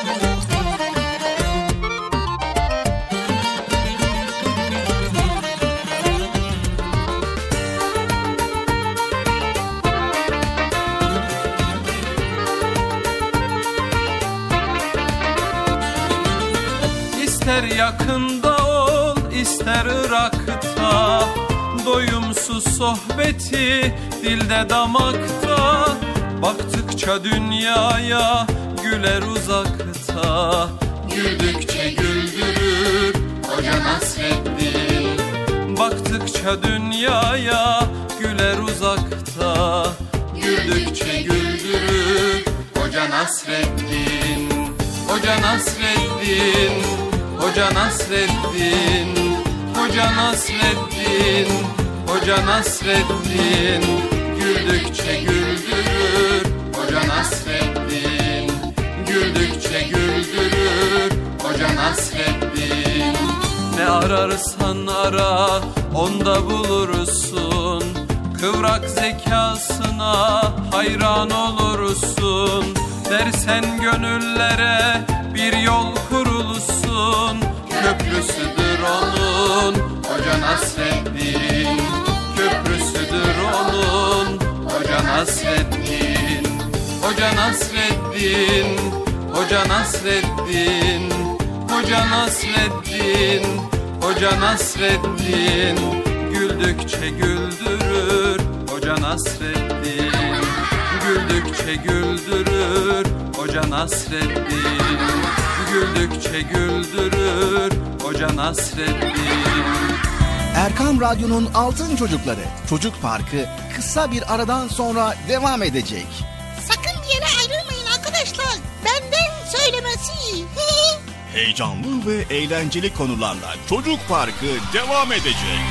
İster yakında ol, ister Irak'ta, doyumsuz sohbeti dilde damakta. Baktıkça dünyaya güler uzakta, güldükçe güldürür Hoca Nasreddin. Baktıkça dünyaya güler uzakta, güldükçe güldürür Hoca Nasreddin. Hoca Nasreddin, Hoca Nasreddin, Hoca Nasreddin, Hoca Nasreddin. Güldükçe güldürür Hoca Nasreddin, güldükçe güldürür Hoca Nasreddin. Ne ararsan ara onda bulursun, kıvrak zekasına hayran olursun. Dersen gönüllere bir yol kurulsun, köprüsüdür onun Hoca Nasreddin. Köprüsüdür onun Hoca Nasreddin. Hoca Nasreddin, Hoca Nasreddin, Hoca Nasreddin, Hoca Nasreddin. Güldükçe güldürür Hoca Nasreddin, güldükçe güldürür Hoca Nasreddin, güldükçe güldürür Hoca Nasreddin. Erkam Radyo'nun Altın Çocukları Çocuk Parkı kısa bir aradan sonra devam edecek. Sakın bir yere ayrılmayın arkadaşlar. Benden söylemesi. Heyecanlı ve eğlenceli konularla Çocuk Parkı devam edecek.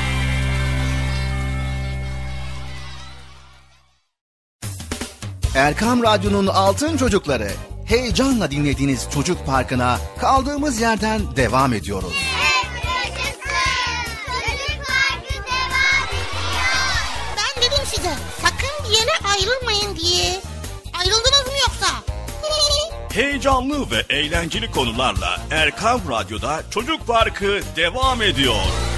Erkam Radyo'nun Altın Çocukları, heyecanla dinlediğiniz Çocuk Parkı'na kaldığımız yerden devam ediyoruz. Ben dedim size sakın bir yere ayrılmayın diye. Ayrıldınız mı yoksa? Heyecanlı ve eğlenceli konularla Erkam Radyo'da Çocuk Parkı devam ediyor.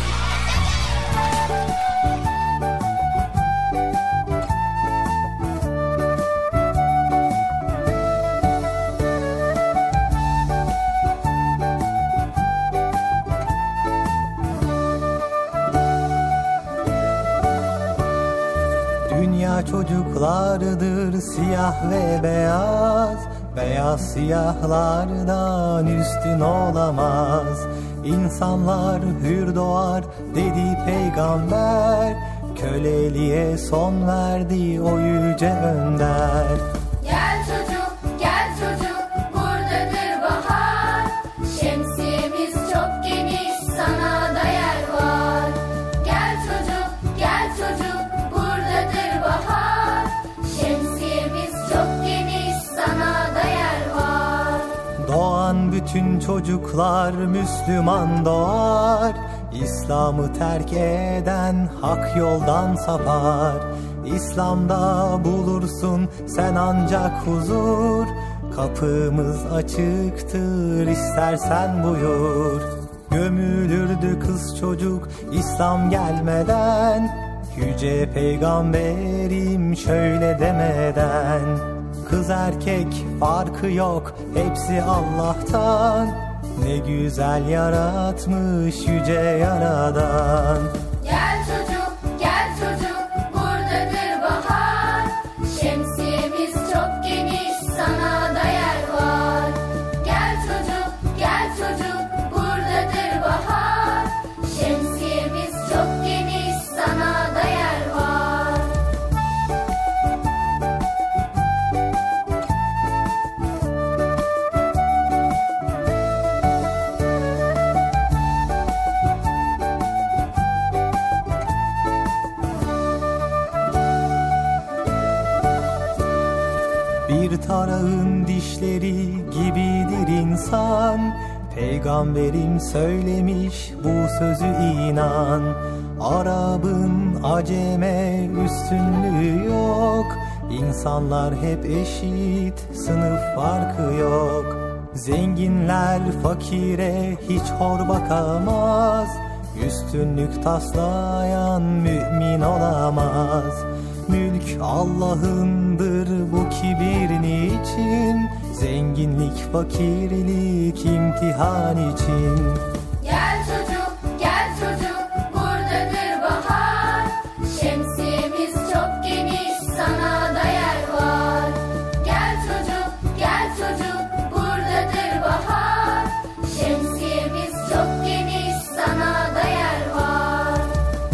Dünya çocuklardır siyah ve beyaz, beyaz siyahlardan üstün olamaz. İnsanlar hür doğar dedi peygamber, köleliğe son verdi o yüce önder. Gel çocuk, gel çocuk, buradadır bahar. Şemsiyemiz çok geniş, sana da yer var. Gel çocuk, gel çocuk, buradadır bahar. Şemsiyemiz çok geniş, sana da yer var. Doğan bütün çocuklar Müslüman doğar. İslam'ı terk eden hak yoldan sapar. İslam'da bulursun sen ancak huzur. Kapımız açıktır, istersen buyur. Gömülürdü kız çocuk İslam gelmeden, yüce peygamberim şöyle demeden. Kız erkek farkı yok, hepsi Allah'tan. Ne güzel yaratmış yüce yaradan. Gel çocuk, gel çocuk, buradadır bahar. Şemsiyemiz çok geniş, sana da yer var. Gel çocuk, gel çocuk, buradadır bahar. Şemsiyemiz çok geniş, sana da yer var. Bir tarağın dişleri gibidir insan. Peygamberim söylemiş bu sözü inan. Arabın aceme üstünlüğü yok. İnsanlar hep eşit, sınıf farkı yok. Zenginler fakire hiç hor bakamaz. Üstünlük taslayan mümin olamaz. Mülk Allah'ındır, bu kibir niçin? Zengin zenginlik fakirlik imtihan için. Gel çocuk, gel çocuk, buradadır bahar. Şemsiyemiz çok geniş, sana da yer var. Gel çocuk, gel çocuk, buradadır bahar. Şemsiyemiz çok geniş, sana da yer var.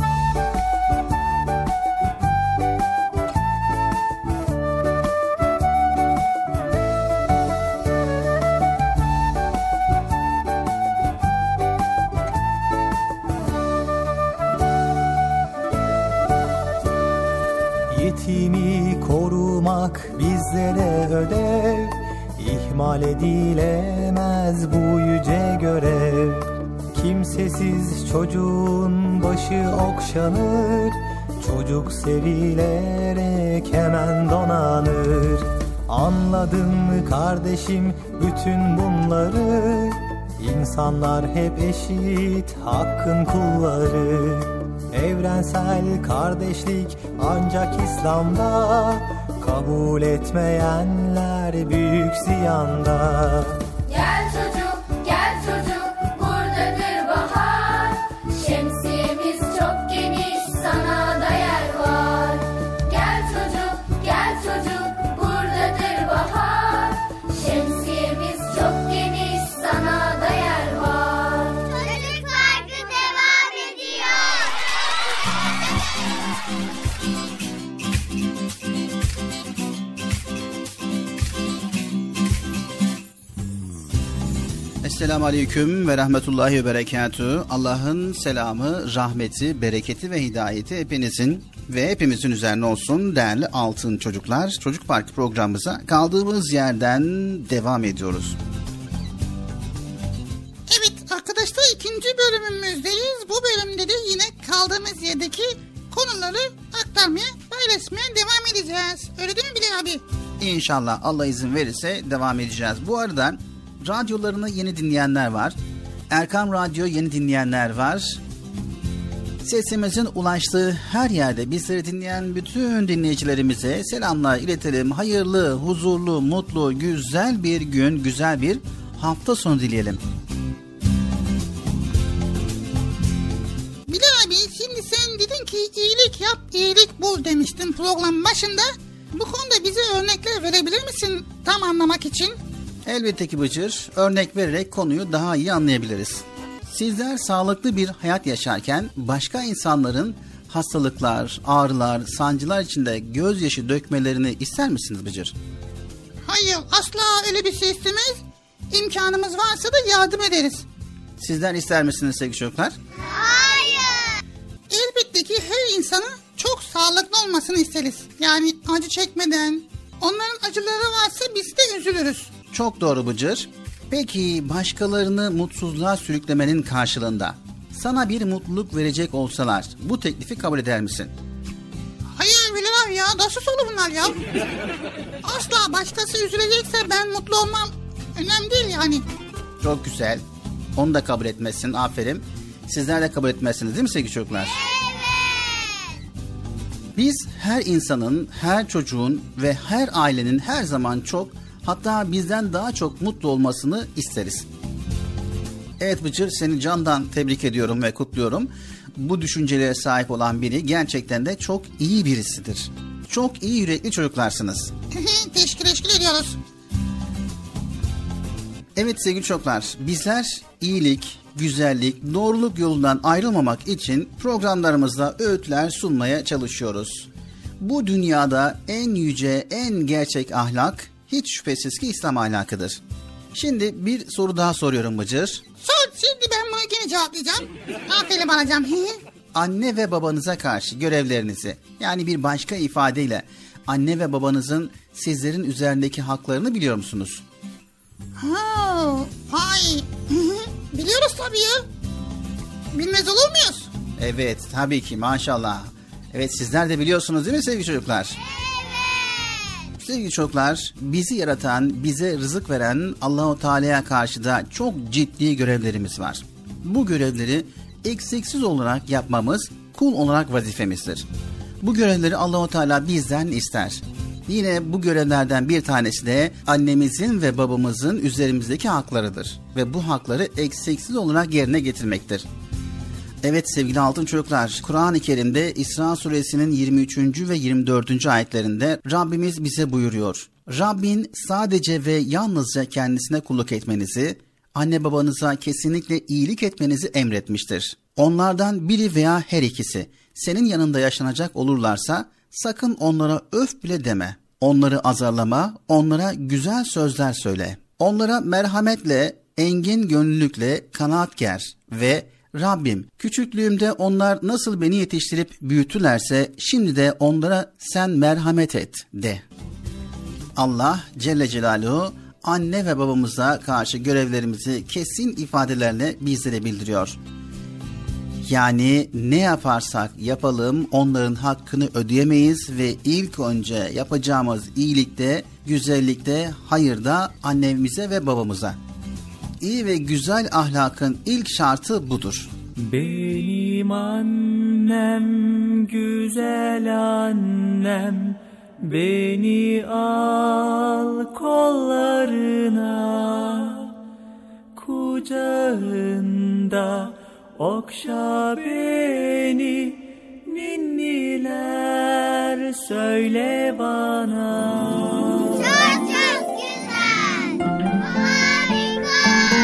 Yetimi korumak bizlere ödev, İhmal edilemez bu yüce görev. Kimsesiz çocuğun başı okşanır, çocuk sevilerek hemen donanır. Anladın mı kardeşim bütün bunları? İnsanlar hep eşit, hakkın kulları. Evrensel kardeşlik ancak İslam'da, kabul etmeyenler büyük ziyanda. Gel çocuk, gel çocuk, buradadır bahar. Şemsiyemiz çok geniş, sana da yer var. Gel çocuk, gel çocuk, buradadır bahar. Şemsiyemiz çok geniş, sana da yer var. Çocuk Parkı devam ediyor. Esselamu Aleyküm ve Rahmetullahi ve Berekatühü. Allah'ın selamı, rahmeti, bereketi ve hidayeti hepinizin ve hepimizin üzerine olsun değerli altın çocuklar. Çocuk Parkı programımıza kaldığımız yerden devam ediyoruz. Evet arkadaşlar, ikinci bölümümüzdeyiz. Bu bölümde de yine kaldığımız yerdeki konuları aktarmaya, paylaşmaya devam edeceğiz. Öyle değil mi Bilal abi? İnşallah Allah izin verirse devam edeceğiz. Bu arada radyolarını yeni dinleyenler var. Erkam Radyo yeni dinleyenler var. Sesimizin ulaştığı her yerde bizleri dinleyen bütün dinleyicilerimize selamlar iletelim. Hayırlı, huzurlu, mutlu, güzel bir gün, güzel bir hafta sonu dileyelim. Bilal abi, şimdi sen dedin ki iyilik yap, iyilik bul demiştin programın başında. Bu konuda bize örnekler verebilir misin tam anlamak için? Elbette ki Bıcır, örnek vererek konuyu daha iyi anlayabiliriz. Sizler sağlıklı bir hayat yaşarken başka insanların hastalıklar, ağrılar, sancılar içinde gözyaşı dökmelerini ister misiniz Bıcır? Hayır, asla öyle bir şey istemeyiz. İmkanımız varsa da yardım ederiz. Sizler ister misiniz sevgili çocuklar? Hayır. Elbette ki her insanın çok sağlıklı olmasını isteriz. Yani acı çekmeden, onların acıları varsa biz de üzülürüz. Çok doğru Bıcır. Peki başkalarını mutsuzluğa sürüklemenin karşılığında sana bir mutluluk verecek olsalar bu teklifi kabul eder misin? Hayır Bilal abi ya, nasıl olur bunlar ya? Asla başkası üzülecekse ben mutlu olmam. Önemli değil yani. Çok güzel. Onu da kabul etmezsin, aferin. Sizler de kabul etmezsiniz değil mi sevgili çocuklar? Evet. Biz her insanın, her çocuğun ve her ailenin her zaman çok, hatta bizden daha çok mutlu olmasını isteriz. Evet Bıcır, seni candan tebrik ediyorum ve kutluyorum. Bu düşüncelere sahip olan biri gerçekten de çok iyi birisidir. Çok iyi yürekli çocuklarsınız. teşekkür, teşekkür ediyoruz. Evet sevgili çocuklar, bizler iyilik, güzellik, doğruluk yolundan ayrılmamak için programlarımızda öğütler sunmaya çalışıyoruz. Bu dünyada en yüce, en gerçek ahlak hiç şüphesiz ki İslam ahlakıdır. Şimdi bir soru daha soruyorum Bıcır. Sor, şimdi ben bunu yine cevaplayacağım. Aferin anacığım. Anne ve babanıza karşı görevlerinizi, yani bir başka ifadeyle anne ve babanızın sizlerin üzerindeki haklarını biliyor musunuz? Ha, hay. Biliyoruz tabii ya. Bilmez olur muyuz? Evet, tabii ki, maşallah. Evet, sizler de biliyorsunuz değil mi sevgili çocuklar? Evet. Sevgili çocuklar, bizi yaratan, bize rızık veren Allah-u Teala'ya karşı da çok ciddi görevlerimiz var. Bu görevleri eksiksiz olarak yapmamız kul olarak vazifemizdir. Bu görevleri Allah-u Teala bizden ister. Yine bu görevlerden bir tanesi de annemizin ve babamızın üzerimizdeki haklarıdır. Ve bu hakları eksiksiz olarak yerine getirmektir. Evet sevgili altın çocuklar, Kur'an-ı Kerim'de İsra suresinin yirmi üçüncü ve yirmi dördüncü ayetlerinde Rabbimiz bize buyuruyor. Rabbin sadece ve yalnızca kendisine kulluk etmenizi, anne babanıza kesinlikle iyilik etmenizi emretmiştir. Onlardan biri veya her ikisi senin yanında yaşanacak olurlarsa sakın onlara öf bile deme. Onları azarlama, onlara güzel sözler söyle. Onlara merhametle, engin gönüllülükle kanaat ger ve Rabbim küçüklüğümde onlar nasıl beni yetiştirip büyütülerse şimdi de onlara sen merhamet et de. Allah Celle Celaluhu anne ve babamıza karşı görevlerimizi kesin ifadelerle bizlere bildiriyor. Yani ne yaparsak yapalım onların hakkını ödeyemeyiz ve ilk önce yapacağımız iyilikte, güzellikte, hayırda annemize ve babamıza. İyi ve güzel ahlakın ilk şartı budur. Benim annem, güzel annem, beni al kollarına, kucağında okşa beni, ninniler söyle bana. Çok çok güzel, harika.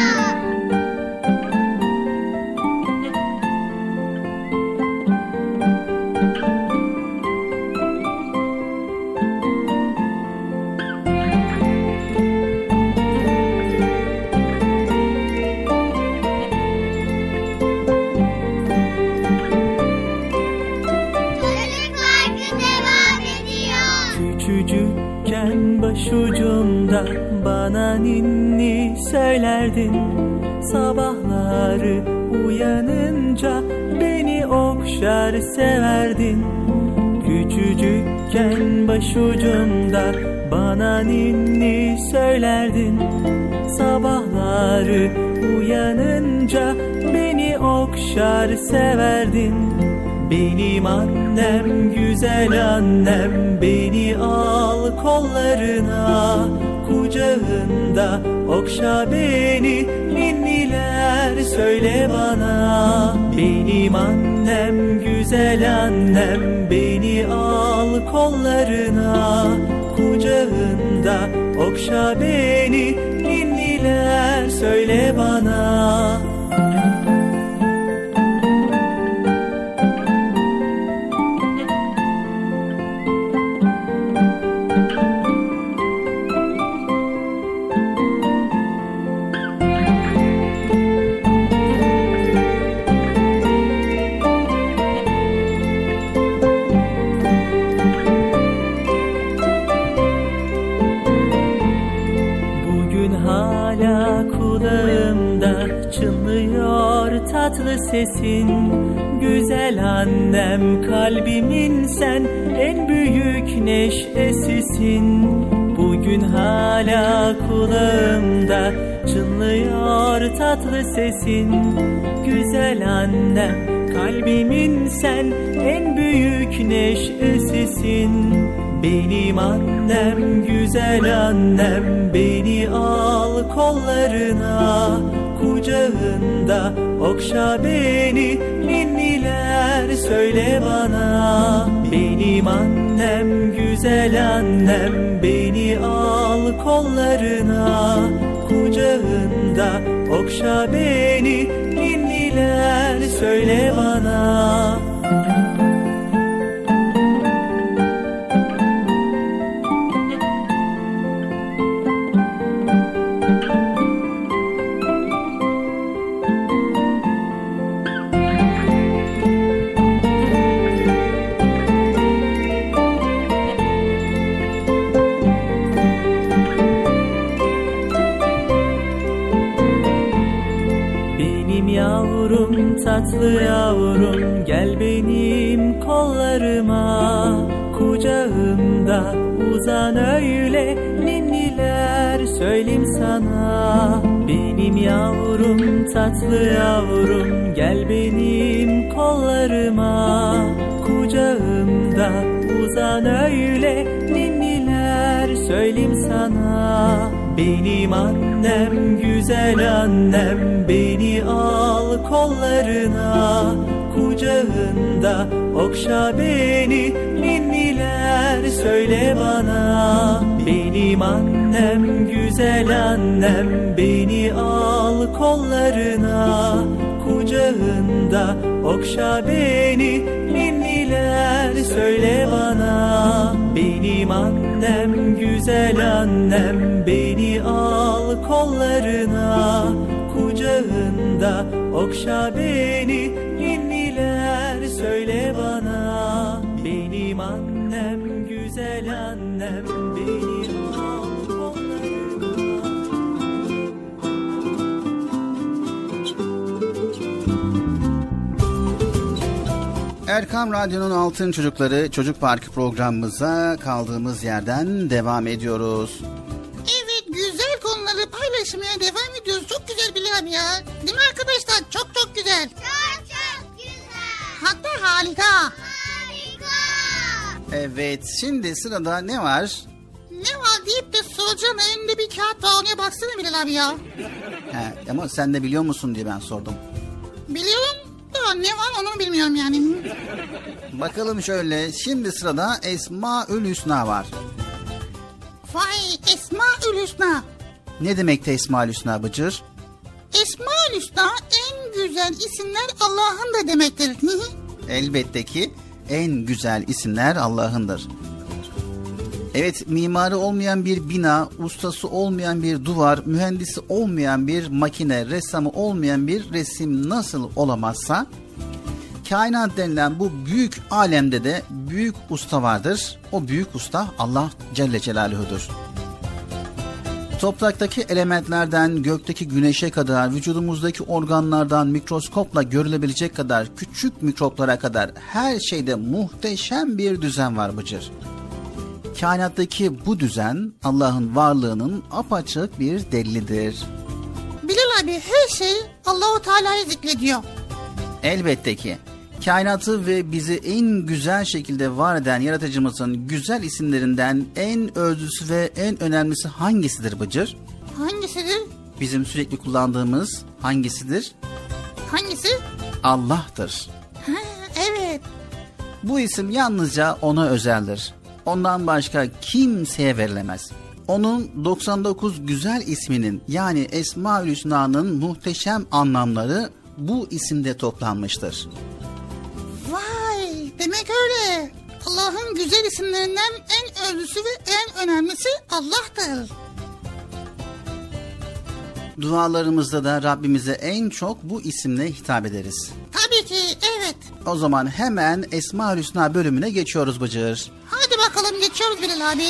Başucumda bana ninni söylerdin, sabahları uyanınca beni okşar severdin. Küçücükken başucumda bana ninni söylerdin, sabahları uyanınca beni okşar severdin. Benim annem, güzel annem, beni al kollarına, kucağında okşa beni, ninniler söyle bana. Benim annem, güzel annem, beni al kollarına, kucağında okşa beni, ninniler söyle bana. Tatlı sesin, güzel annem, kalbimin sen en büyük neşesisin. Bugün hala kulağımda çınlıyor tatlı sesin, güzel annem, kalbimin sen en büyük neşesisin. Benim annem, güzel annem, beni al kollarına, kucağında okşa beni, ninniler söyle bana. Benim annem, güzel annem, beni al kollarına, kucağında okşa beni, ninniler söyle bana. Tatlı yavrum, gel benim kollarıma, kucağımda uzan öyle, ninniler söyleyeyim sana. Benim yavrum, tatlı yavrum, gel benim kollarıma, kucağımda uzan öyle, ninniler söyleyeyim sana. Benim annem, güzel annem, beni al kollarına. Kucağında okşa beni, ninniler söyle bana. Benim annem, güzel annem, beni al kollarına. Kucağında okşa beni, ninniler söyle bana. Benim annem, güzel annem, beni al kollarına. Kucağında okşa beni, ninniler söyle bana. Benim annem, güzel annem, beni al kollarına. Erkam Radyo'nun Altın Çocukları Çocuk Parkı programımıza kaldığımız yerden devam ediyoruz. Evet, güzel konuları paylaşmaya devam ediyoruz. Çok güzel Bilal ya. Değil mi arkadaşlar? Çok çok güzel. Çok çok güzel. Hatta harika. Harika. Evet, şimdi sırada ne var? Ne var deyip de soracağım, önünde bir kağıt var, ona baksana Bilal abi ya. He, ama sen de biliyor musun diye ben sordum. Biliyorum da ne var onu bilmiyorum yani. Bakalım şöyle, şimdi sırada Esmaül Hüsna var. Vay, Esmaül Hüsna. Ne demekti Esmaül Hüsna Bıcır? Esmaül Hüsna en güzel isimler Allah'ın da demektir. Elbette ki en güzel isimler Allah'ındır. Evet, mimarı olmayan bir bina, ustası olmayan bir duvar, mühendisi olmayan bir makine, ressamı olmayan bir resim nasıl olamazsa, kainat denilen bu büyük alemde de büyük usta vardır. O büyük usta Allah Celle Celaluhu'dur. Topraktaki elementlerden gökteki güneşe kadar, vücudumuzdaki organlardan mikroskopla görülebilecek kadar küçük mikroplara kadar her şeyde muhteşem bir düzen var Bıcır. Kainattaki bu düzen Allah'ın varlığının apaçık bir delilidir. Bilal abi, her şey Allah-u Teala'yı zikrediyor. Elbette ki kainatı ve bizi en güzel şekilde var eden yaratıcımızın güzel isimlerinden en özlüsü ve en önemlisi hangisidir Bıcır? Hangisidir? Bizim sürekli kullandığımız hangisidir? Hangisi? Allah'tır. Ha, evet. Bu isim yalnızca ona özeldir. Ondan başka kimseye verilemez. Onun doksan dokuz güzel isminin yani Esmaül Hüsna'nın muhteşem anlamları bu isimde toplanmıştır. Vay, demek öyle. Allah'ın güzel isimlerinden en özlüsü ve en önemlisi Allah'tır. Dualarımızda da Rabbimize en çok bu isimle hitap ederiz. Tabii ki, evet. O zaman hemen Esmaül Hüsna bölümüne geçiyoruz Bıcır. Hadi bakalım, geçiyoruz Bilal abi.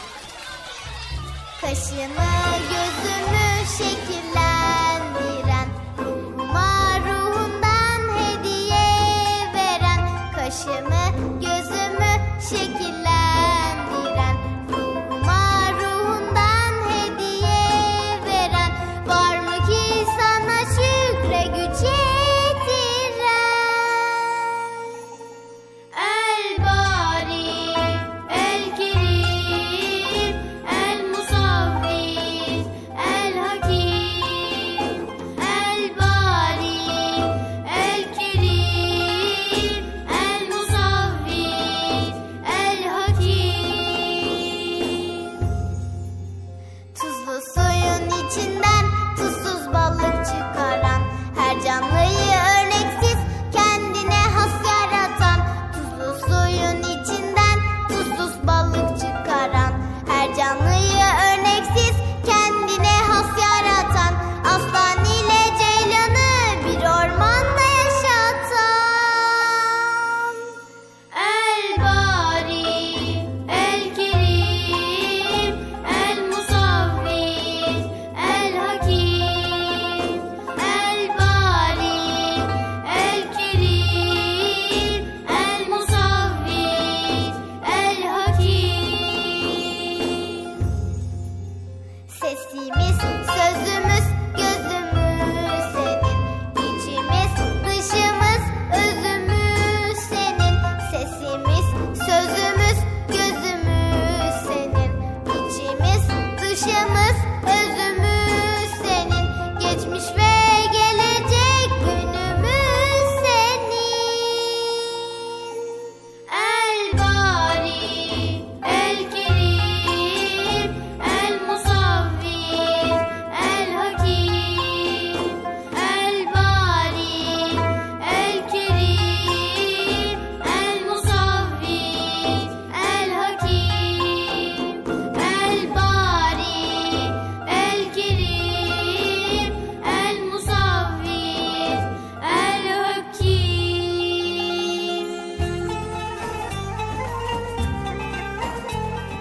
Kaşımı gözümü şekillendiren, ruhuma ruhundan hediye veren. Kaşımı gözümü şekillendiren, ruhuma ruhundan hediye veren. Var mı ki sana şükre güç yetiren? El Bari, El Kerim, El Musavvir, El Hakim.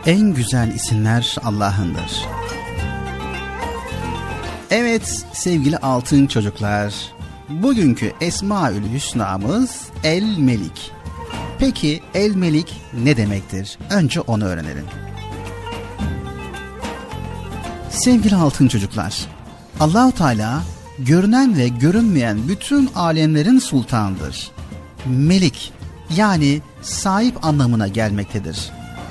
en güzel isimler Allah'ındır. Evet sevgili altın çocuklar, bugünkü Esmaül Hüsna'mız El Melik. Peki El Melik ne demektir? Önce onu öğrenelim. Sevgili altın çocuklar, Allah-u Teala görünen ve görünmeyen bütün alemlerin sultanıdır. Melik yani sahip anlamına gelmektedir.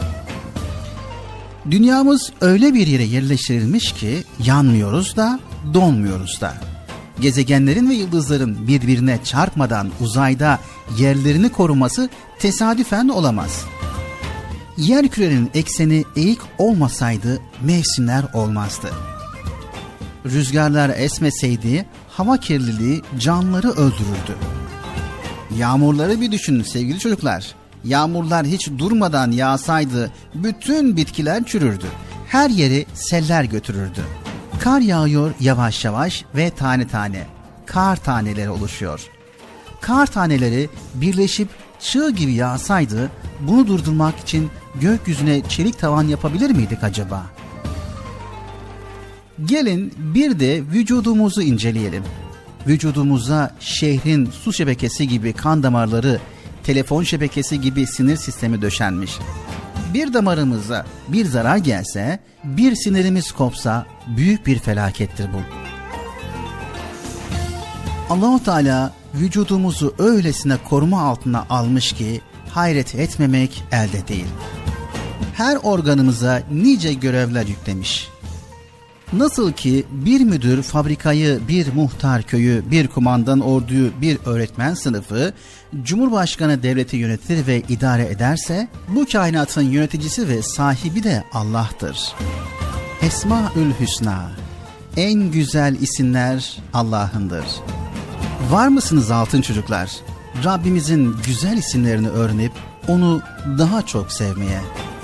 Dünyamız öyle bir yere yerleştirilmiş ki yanmıyoruz da donmuyoruz da. Gezegenlerin ve yıldızların birbirine çarpmadan uzayda yerlerini koruması tesadüfen olamaz. Yerkürenin ekseni eğik olmasaydı mevsimler olmazdı. Rüzgarlar esmeseydi hava kirliliği canlıları öldürürdü. Yağmurları bir düşünün sevgili çocuklar. Yağmurlar hiç durmadan yağsaydı bütün bitkiler çürürdü. Her yeri seller götürürdü. Kar yağıyor yavaş yavaş ve tane tane. Kar taneleri oluşuyor. Kar taneleri birleşip çığ gibi yağsaydı bunu durdurmak için gökyüzüne çelik tavan yapabilir miydik acaba? Gelin bir de vücudumuzu inceleyelim. Vücudumuza şehrin su şebekesi gibi kan damarları, telefon şebekesi gibi sinir sistemi döşenmiş. Bir damarımıza bir zarar gelse, bir sinirimiz kopsa büyük bir felakettir bu. Allah-u Teala vücudumuzu öylesine koruma altına almış ki hayret etmemek elde değil. Her organımıza nice görevler yüklemiş. Nasıl ki bir müdür fabrikayı, bir muhtar köyü, bir kumandan orduyu, bir öğretmen sınıfı, Cumhurbaşkanı devleti yönetir ve idare ederse, bu kainatın yöneticisi ve sahibi de Allah'tır. Esmaül Hüsna, en güzel isimler Allah'ındır. Var mısınız altın çocuklar? Rabbimizin güzel isimlerini öğrenip onu daha çok sevmeye.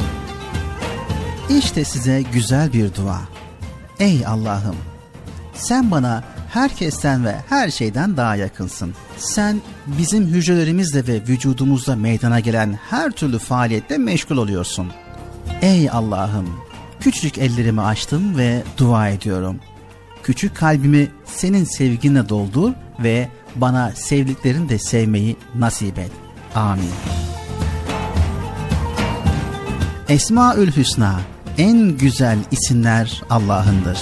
İşte size güzel bir dua. Ey Allah'ım, sen bana herkesten ve her şeyden daha yakınsın. Sen bizim hücrelerimizle ve vücudumuzda meydana gelen her türlü faaliyette meşgul oluyorsun. Ey Allah'ım, küçücük ellerimi açtım ve dua ediyorum. Küçük kalbimi senin sevginle doldur ve bana sevdiklerini de sevmeyi nasip et. Amin. Esmaül Hüsna, en güzel isimler Allah'ındır.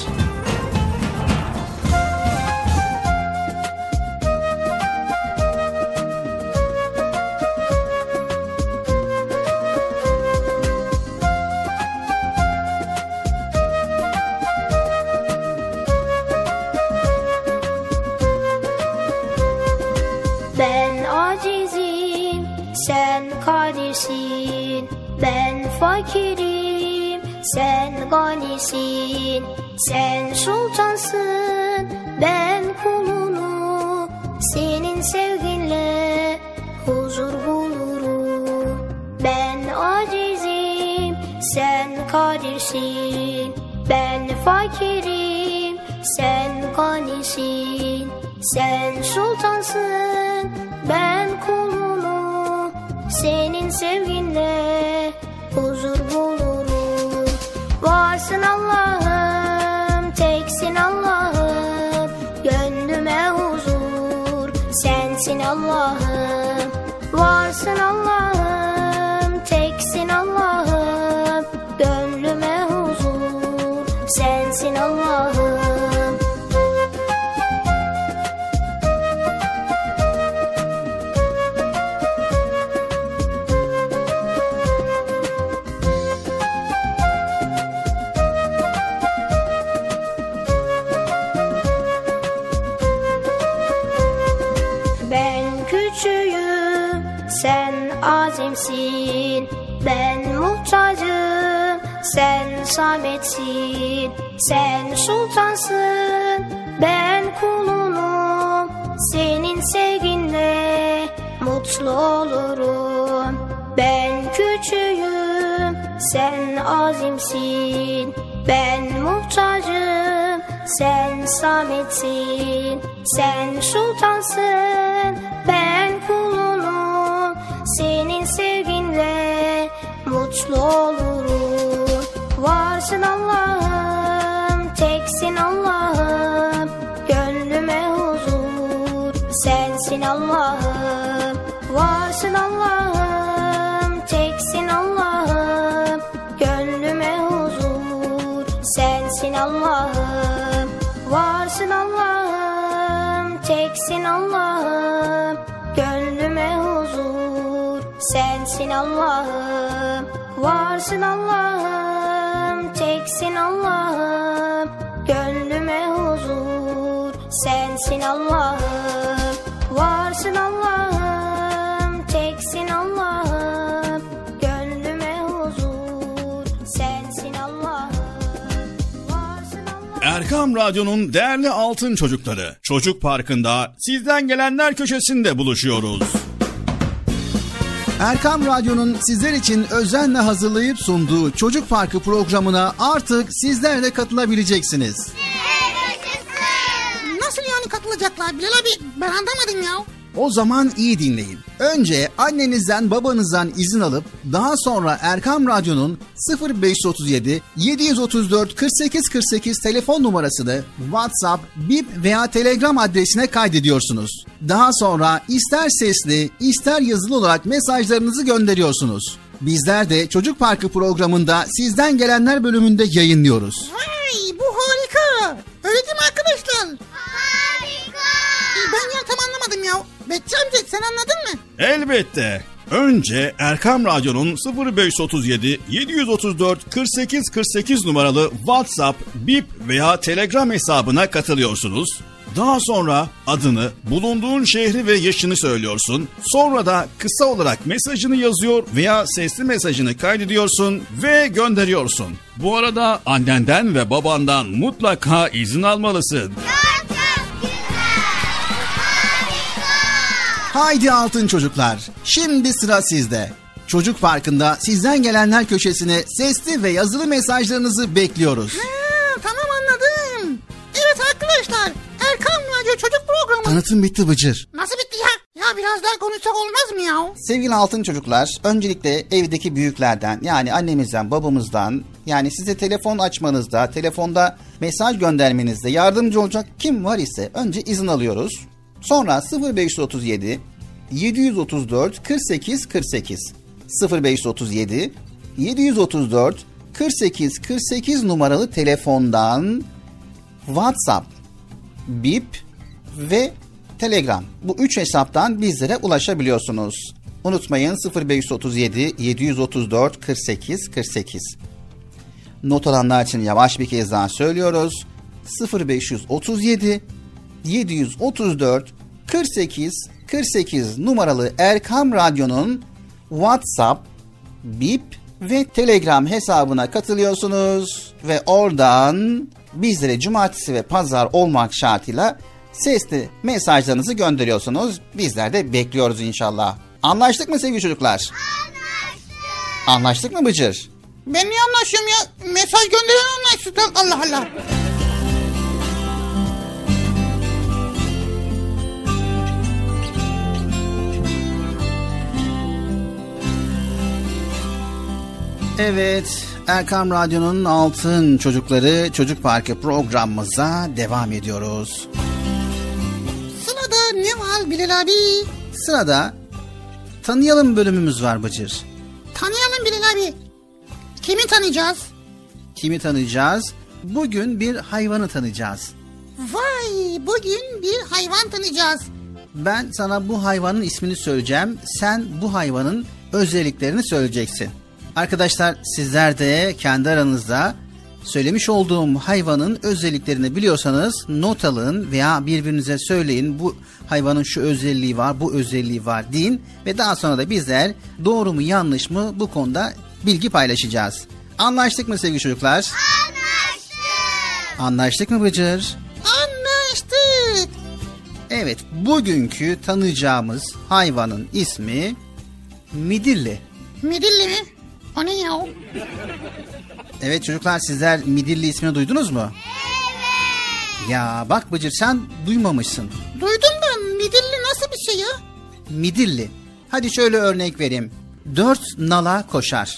Ben acizim, sen kadirsin. Ben fakirim, sen ganisin. Sen sultansın, ben kulunu. Senin sevginle huzur bulurum. Ben acizim, sen kadirsin. Ben fakirim, sen ganisin. Sen sultansın, ben kulunu. Senin sevginle huzur bulurum. Varsın Allah'ım, teksin Allah'ım. Gönlüme huzur, sensin Allah'ım. Varsın Allah'ım, teksin Allah'ım. Gönlüme huzur, sensin Allah'ım. Sen azimsin, ben muhtacım, sen sametsin. Sen sultansın, ben kulunum. Senin sevginle mutlu olurum. Ben küçüğüm, sen azimsin. Ben muhtacım, sen sametsin. Sen sultansın, ben kulunum. Senin sevginle mutlu olurum. Varsın Allah'ım, teksin Allah'ım, gönlüme huzur sensin Allah'ım. Varsın Allah'ım, teksin Allah'ım, gönlüme huzur sensin Allah'ım. Varsın Allah'ım, teksin Allah'ım, gönlüme huzur sensin Allah'ım. Varsın Allah'ım, teksin Allah'ım, gönlüme huzur sensin Allah'ım. Varsın Allah'ım, teksin Allah'ım, gönlüme huzur sensin Allah'ım. Varsın Allah'ım. Erkam Radyo'nun değerli altın çocukları, Çocuk Parkı'nda sizden gelenler köşesinde buluşuyoruz. Erkam Radyo'nun sizler için özenle hazırlayıp sunduğu Çocuk Parkı programına artık sizler de katılabileceksiniz. Nasıl yani katılacaklar Bilal abi? Ben anlamadım ya. O zaman iyi dinleyin. Önce annenizden babanızdan izin alıp daha sonra Erkam Radyo'nun sıfır beş otuz yedi yedi otuz dört kırk sekiz kırk sekiz telefon numarasını WhatsApp, Bip veya Telegram adresine kaydediyorsunuz. Daha sonra ister sesli ister yazılı olarak mesajlarınızı gönderiyorsunuz. Bizler de Çocuk Parkı programında sizden gelenler bölümünde yayınlıyoruz. Vay, bu harika. Öyle değil mi arkadaşlar? Harika. Ben ya tam anlamadım ya. Betçi amca sen anladın mı? Elbette. Önce Erkam Radyo'nun sıfır beş otuz yedi yedi otuz dört kırk sekiz kırk sekiz numaralı WhatsApp, Bip veya Telegram hesabına katılıyorsunuz. Daha sonra adını, bulunduğun şehri ve yaşını söylüyorsun. Sonra da kısa olarak mesajını yazıyor veya sesli mesajını kaydediyorsun ve gönderiyorsun. Bu arada annenden ve babandan mutlaka izin almalısın. Haydi altın çocuklar, şimdi sıra sizde. Çocuk Parkı'nda sizden gelenler köşesine sesli ve yazılı mesajlarınızı bekliyoruz. Ha, tamam anladım. Evet arkadaşlar, Erkam Radyo Çocuk Programı. Tanıtım bitti Bıcır. Nasıl bitti ya? Ya biraz daha konuşsak olmaz mı ya? Sevgili altın çocuklar, öncelikle evdeki büyüklerden, yani annemizden, babamızdan, yani size telefon açmanızda, telefonda mesaj göndermenizde yardımcı olacak kim var ise önce izin alıyoruz. Sonra sıfır beş otuz yedi yedi otuz dört kırk sekiz kırk sekiz sıfır beş otuz yedi yedi otuz dört kırk sekiz kırk sekiz numaralı telefondan WhatsApp, Bip ve Telegram, bu üç hesaptan bizlere ulaşabiliyorsunuz. Unutmayın, sıfır beş otuz yedi yedi otuz dört kırk sekiz kırk sekiz. Not alanlar için yavaş bir kez daha söylüyoruz. sıfır beş otuz yedi yedi otuz dört kırk sekiz kırk sekiz numaralı Erkam Radyo'nun WhatsApp, Bip ve Telegram hesabına katılıyorsunuz ve oradan bizlere cumartesi ve pazar olmak şartıyla sesli mesajlarınızı gönderiyorsunuz. Bizler de bekliyoruz inşallah. Anlaştık mı sevgili çocuklar? Anlaştık. Anlaştık mı Bıcır? Ben niye anlaşıyorum ya? Mesaj gönderen anlaştık. Allah Allah. Evet, Erkam Radyo'nun altın çocukları Çocuk Parkı programımıza devam ediyoruz. Sırada ne var Bilal abi? Sırada tanıyalım bölümümüz var Bıcır. Tanıyalım Bilal abi. Kimi tanıyacağız? Kimi tanıyacağız? Bugün bir hayvanı tanıyacağız. Vay, bugün bir hayvan tanıyacağız. Ben sana bu hayvanın ismini söyleyeceğim. Sen bu hayvanın özelliklerini söyleyeceksin. Arkadaşlar, sizler de kendi aranızda söylemiş olduğum hayvanın özelliklerini biliyorsanız not alın veya birbirinize söyleyin. Bu hayvanın şu özelliği var, bu özelliği var deyin ve daha sonra da bizler doğru mu yanlış mı bu konuda bilgi paylaşacağız. Anlaştık mı sevgili çocuklar? Anlaştık. Anlaştık mı Bıcır? Anlaştık. Evet, bugünkü tanıyacağımız hayvanın ismi midilli. Midilli mi? O ne ya? Evet çocuklar, sizler midilli ismini duydunuz mu? Evet. Ya bak Bıcır, sen duymamışsın. Duydum da midilli nasıl bir şey ya? Midilli. Hadi şöyle örnek vereyim. Dört nala koşar.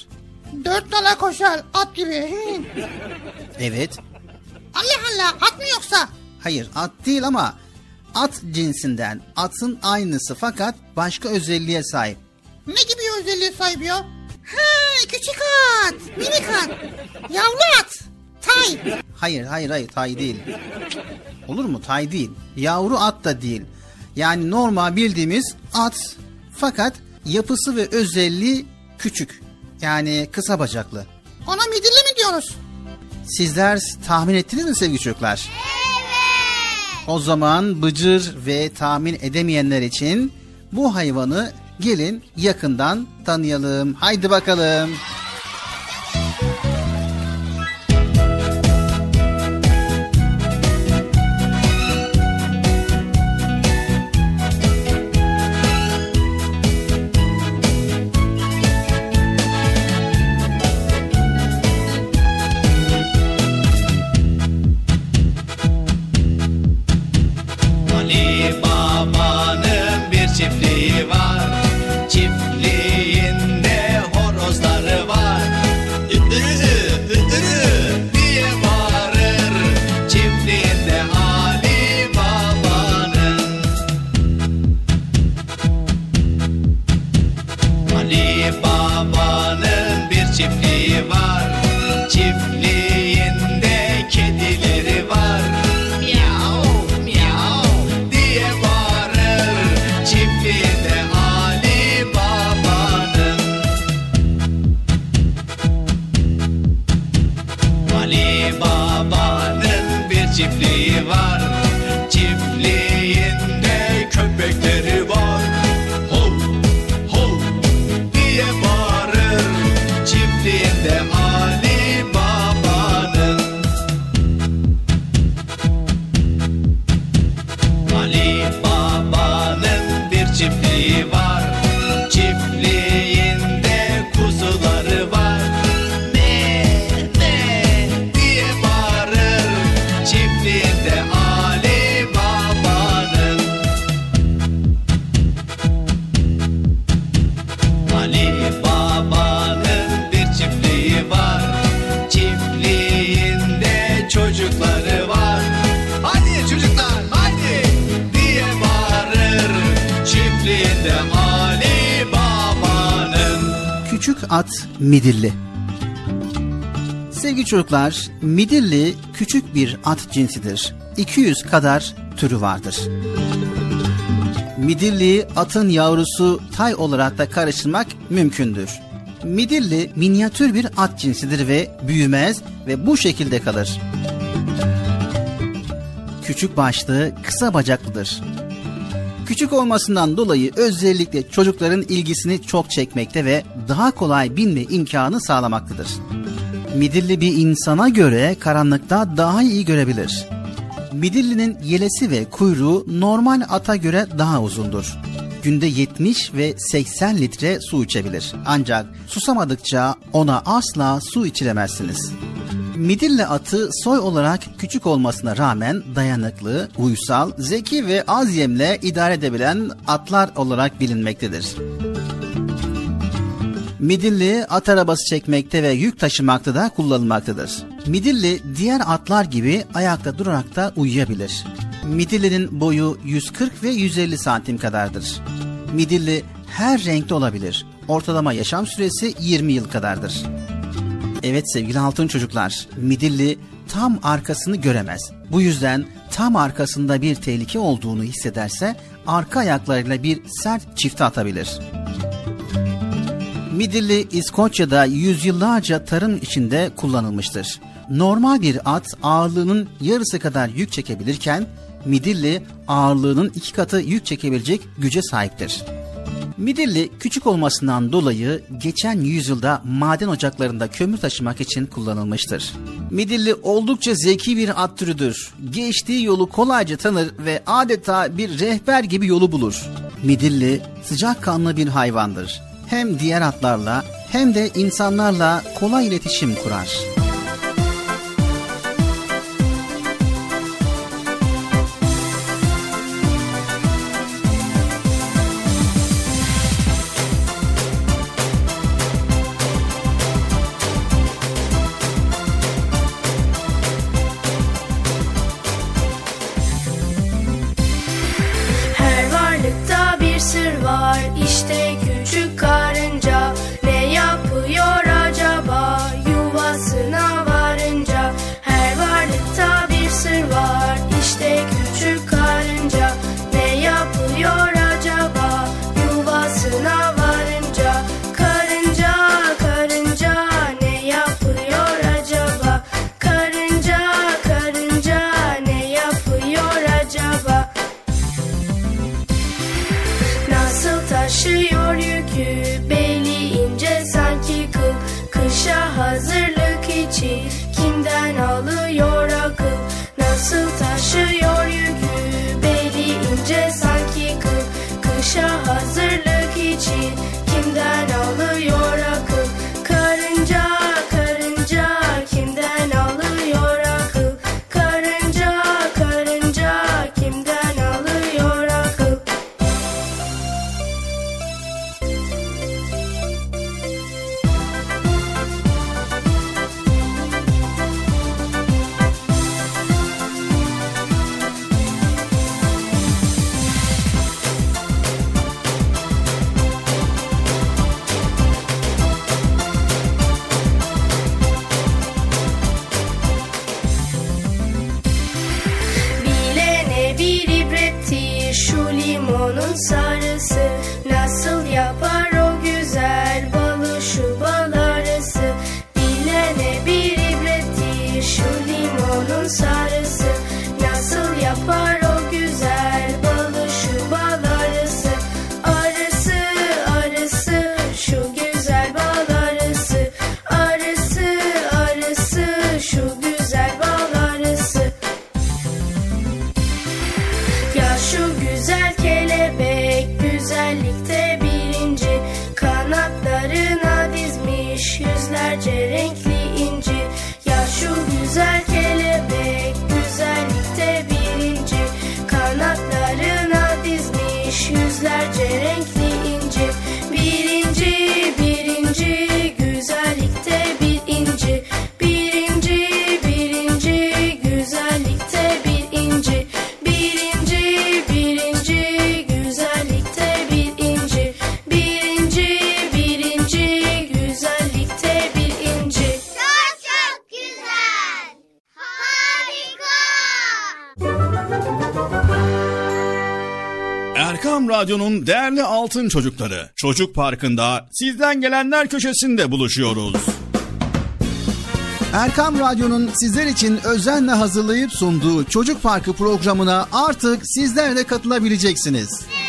Dört nala koşar at gibi. Evet. Allah Allah, at mı yoksa? Hayır, at değil ama at cinsinden. Atın aynısı fakat başka özelliğe sahip. Ne gibi özelliğe sahip ya? Ha, küçük at, minik at, yavru at, tay. Hayır, hayır, hayır, tay değil. Olur mu? Tay değil. Yavru at da değil. Yani normal bildiğimiz at fakat yapısı ve özelliği küçük. Yani kısa bacaklı. Ona midilli mi diyoruz? Sizler tahmin ettiniz mi sevgili çocuklar? Evet. O zaman bıcır ve tahmin edemeyenler için bu hayvanı gelin yakından tanıyalım. Haydi bakalım. Çiftliği var, çiftliğinde horozları var. Üdürü, üdürü diye bağırır, çiftliğinde Ali Baba'nın. Ali Baba'nın bir çiftliği var, çiftliğinde kedileri var. Çiftliği var, çiftliğinde köpekleri var. Hov, hov diye bağırır, çiftliğinde Ali Baba'nın. Ali Baba'nın bir çiftliği var, çiftliğinde kuzuları var. Çiftliğinde Ali Baba'nın. Ali Baba'nın bir çiftliği var, çiftliğinde çocukları var. Hadi çocuklar hadi diye bağırır, çiftliğinde Ali Baba'nın. Küçük at midilli. Sevgili çocuklar, midilli küçük bir at cinsidir. iki yüz kadar türü vardır. Midilli atın yavrusu tay olarak da karıştırmak mümkündür. Midilli minyatür bir at cinsidir ve büyümez ve bu şekilde kalır. Küçük başlı, kısa bacaklıdır. Küçük olmasından dolayı özellikle çocukların ilgisini çok çekmekte ve daha kolay binme imkanı sağlamaktadır. Midilli bir insana göre karanlıkta daha iyi görebilir. Midillinin yelesi ve kuyruğu normal ata göre daha uzundur. Günde yetmiş ve seksen litre su içebilir. Ancak susamadıkça ona asla su içiremezsiniz. Midilli atı soy olarak küçük olmasına rağmen dayanıklı, uysal, zeki ve az yemle idare edebilen atlar olarak bilinmektedir. Midilli at arabası çekmekte ve yük taşımakta da kullanılmaktadır. Midilli diğer atlar gibi ayakta durarak da uyuyabilir. Midillinin boyu yüz kırk ve yüz elli santim kadardır. Midilli her renkte olabilir. Ortalama yaşam süresi yirmi yıl kadardır. Evet sevgili altın çocuklar, midilli tam arkasını göremez. Bu yüzden tam arkasında bir tehlike olduğunu hissederse arka ayaklarıyla bir sert çifte atabilir. Midilli İskoçya'da yüzyıllarca tarım içinde kullanılmıştır. Normal bir at ağırlığının yarısı kadar yük çekebilirken midilli ağırlığının iki katı yük çekebilecek güce sahiptir. Midilli küçük olmasından dolayı geçen yüzyılda maden ocaklarında kömür taşımak için kullanılmıştır. Midilli oldukça zeki bir at türüdür. Geçtiği yolu kolayca tanır ve adeta bir rehber gibi yolu bulur. Midilli sıcakkanlı bir hayvandır. Hem diğer atlarla hem de insanlarla kolay iletişim kurar. var. İşte küçük karınca ne yapıyor acaba? Yuvasına varınca her varlıkta bir sır var. İşte küçük karınca ne yapıyor acaba? Yuvasına varınca karınca karınca ne yapıyor acaba? Karınca karınca ne yapıyor acaba? Nasıl taşıyor yükü, beli ince sanki kıl. Kışa hazırlık için kimden alıyor akıl? Nasıl taşıyor yükü, beli ince sanki kıl. Kışa hazırlık için kimden alıyor akıl? Karınca karınca kimden alıyor akıl? Karınca karınca kimden alıyor akıl? Bilene bir ibrettir şu limonun sarısı. Nasıl yapar o güzel balı şu bal arısı? Bilene bir ibrettir şu limonun sarısı. Nasıl yapar o güzel balı şu bal arısı? Arısı arısı şu güzel bal arısı. Arısı arısı şu güzel bal arısı. Ya şu güzel kelebek güzellikte birinci, kanatlarına dizmiş yüzlerce renkli inci. Ya şu güzel kelebek güzellikte birinci, kanatlarına dizmiş yüzlerce renkli inci. Birinci birinci güzellikte bir inci. Birinci birinci güzellikte bir inci. Birinci birinci güzellikte bir inci. Birinci birinci güzellikte bir inci. Çok çok güzel. Harika. Erkam Radyo'nun değerli altın çocukları, Çocuk Parkı'nda sizden gelenler köşesinde buluşuyoruz. Erkam Radyo'nun sizler için özenle hazırlayıp sunduğu Çocuk Parkı programına artık sizler de katılabileceksiniz.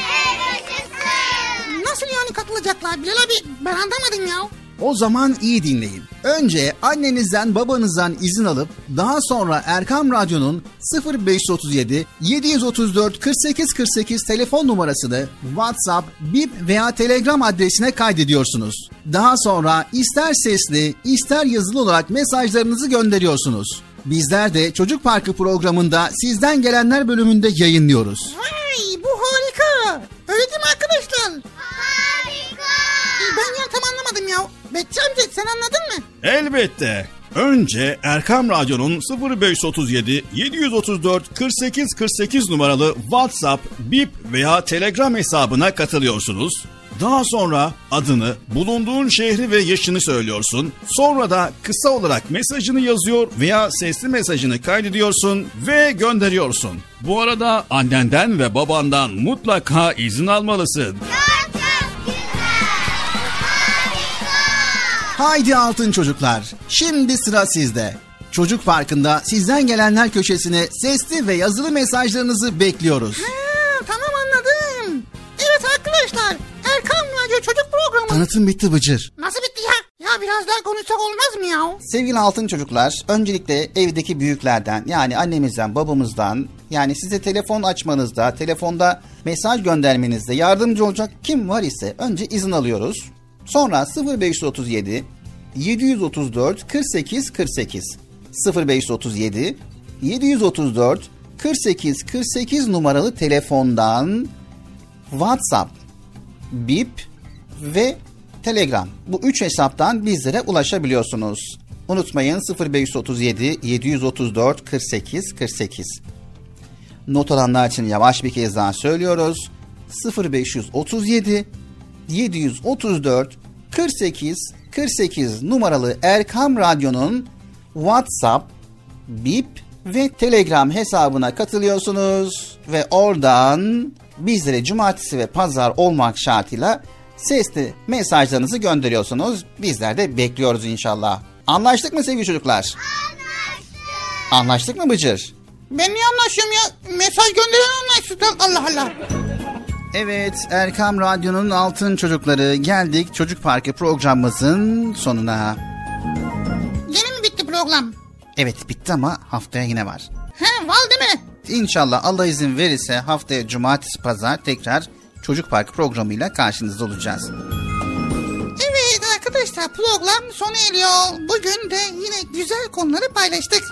Nasıl yani katılacaklar Bilal abi? Ben anlamadım ya. O zaman iyi dinleyin. Önce annenizden babanızdan izin alıp daha sonra Erkam Radyo'nun sıfır beş otuz yedi yedi otuz dört kırk sekiz kırk sekiz telefon numarasını WhatsApp, Bip veya Telegram adresine kaydediyorsunuz. Daha sonra ister sesli ister yazılı olarak mesajlarınızı gönderiyorsunuz. Bizler de Çocuk Parkı programında sizden gelenler bölümünde yayınlıyoruz. Vay bu harika. Öyle değil mi arkadaşlar? Harika. Ben ya tam anlamadım ya. Betçi amca sen anladın mı? Elbette. Önce Erkam Radyo'nun sıfır beş otuz yedi yedi otuz dört kırk sekiz kırk sekiz numaralı WhatsApp, Bip veya Telegram hesabına katılıyorsunuz. Daha sonra adını, bulunduğun şehri ve yaşını söylüyorsun. Sonra da kısa olarak mesajını yazıyor veya sesli mesajını kaydediyorsun ve gönderiyorsun. Bu arada annenden ve babandan mutlaka izin almalısın. Çok çok güzel. Harika. Haydi altın çocuklar, şimdi sıra sizde. Çocuk Parkı'nda sizden gelenler köşesine sesli ve yazılı mesajlarınızı bekliyoruz. Ha, tamam anladım. Evet arkadaşlar, Erkam Radyo Çocuk Programı. Tanıtım bitti Bıcır. Nasıl bitti ya? Ya biraz daha konuşsak olmaz mı ya? Sevgili altın çocuklar, öncelikle evdeki büyüklerden, yani annemizden, babamızdan, yani size telefon açmanızda, telefonda mesaj göndermenizde yardımcı olacak kim var ise önce izin alıyoruz. Sonra sıfır beş otuz yedi yedi otuz dört kırk sekiz kırk sekiz sıfır beş otuz yedi yedi otuz dört kırk sekiz kırk sekiz numaralı telefondan WhatsApp, Bip ve Telegram. Bu üç hesaptan bizlere ulaşabiliyorsunuz. Unutmayın sıfır beş otuz yedi yedi otuz dört kırk sekiz kırk sekiz. Not alanlar için yavaş bir kez daha söylüyoruz. sıfır beş otuz yedi yedi otuz dört kırk sekiz kırk sekiz numaralı Erkam Radyo'nun WhatsApp, Bip ve Telegram hesabına katılıyorsunuz ve oradan bizlere cumartesi ve pazar olmak şartıyla sesli mesajlarınızı gönderiyorsunuz. Bizler de bekliyoruz inşallah. Anlaştık mı sevgili çocuklar? Anlaştık. Anlaştık mı Bıcır? Ben niye anlaşıyorum ya? Mesaj gönderen anlaştık. Allah Allah. Evet, Erkam Radyo'nun Altın Çocukları, geldik Çocuk Parkı programımızın sonuna. Yine mi bitti program? Evet, bitti ama haftaya yine var. He, var değil mi? İnşallah Allah izin verirse haftaya cumartesi pazar tekrar Çocuk Parkı programıyla karşınızda olacağız. Evet arkadaşlar, program sona eriyor. Bugün de yine güzel konuları paylaştık.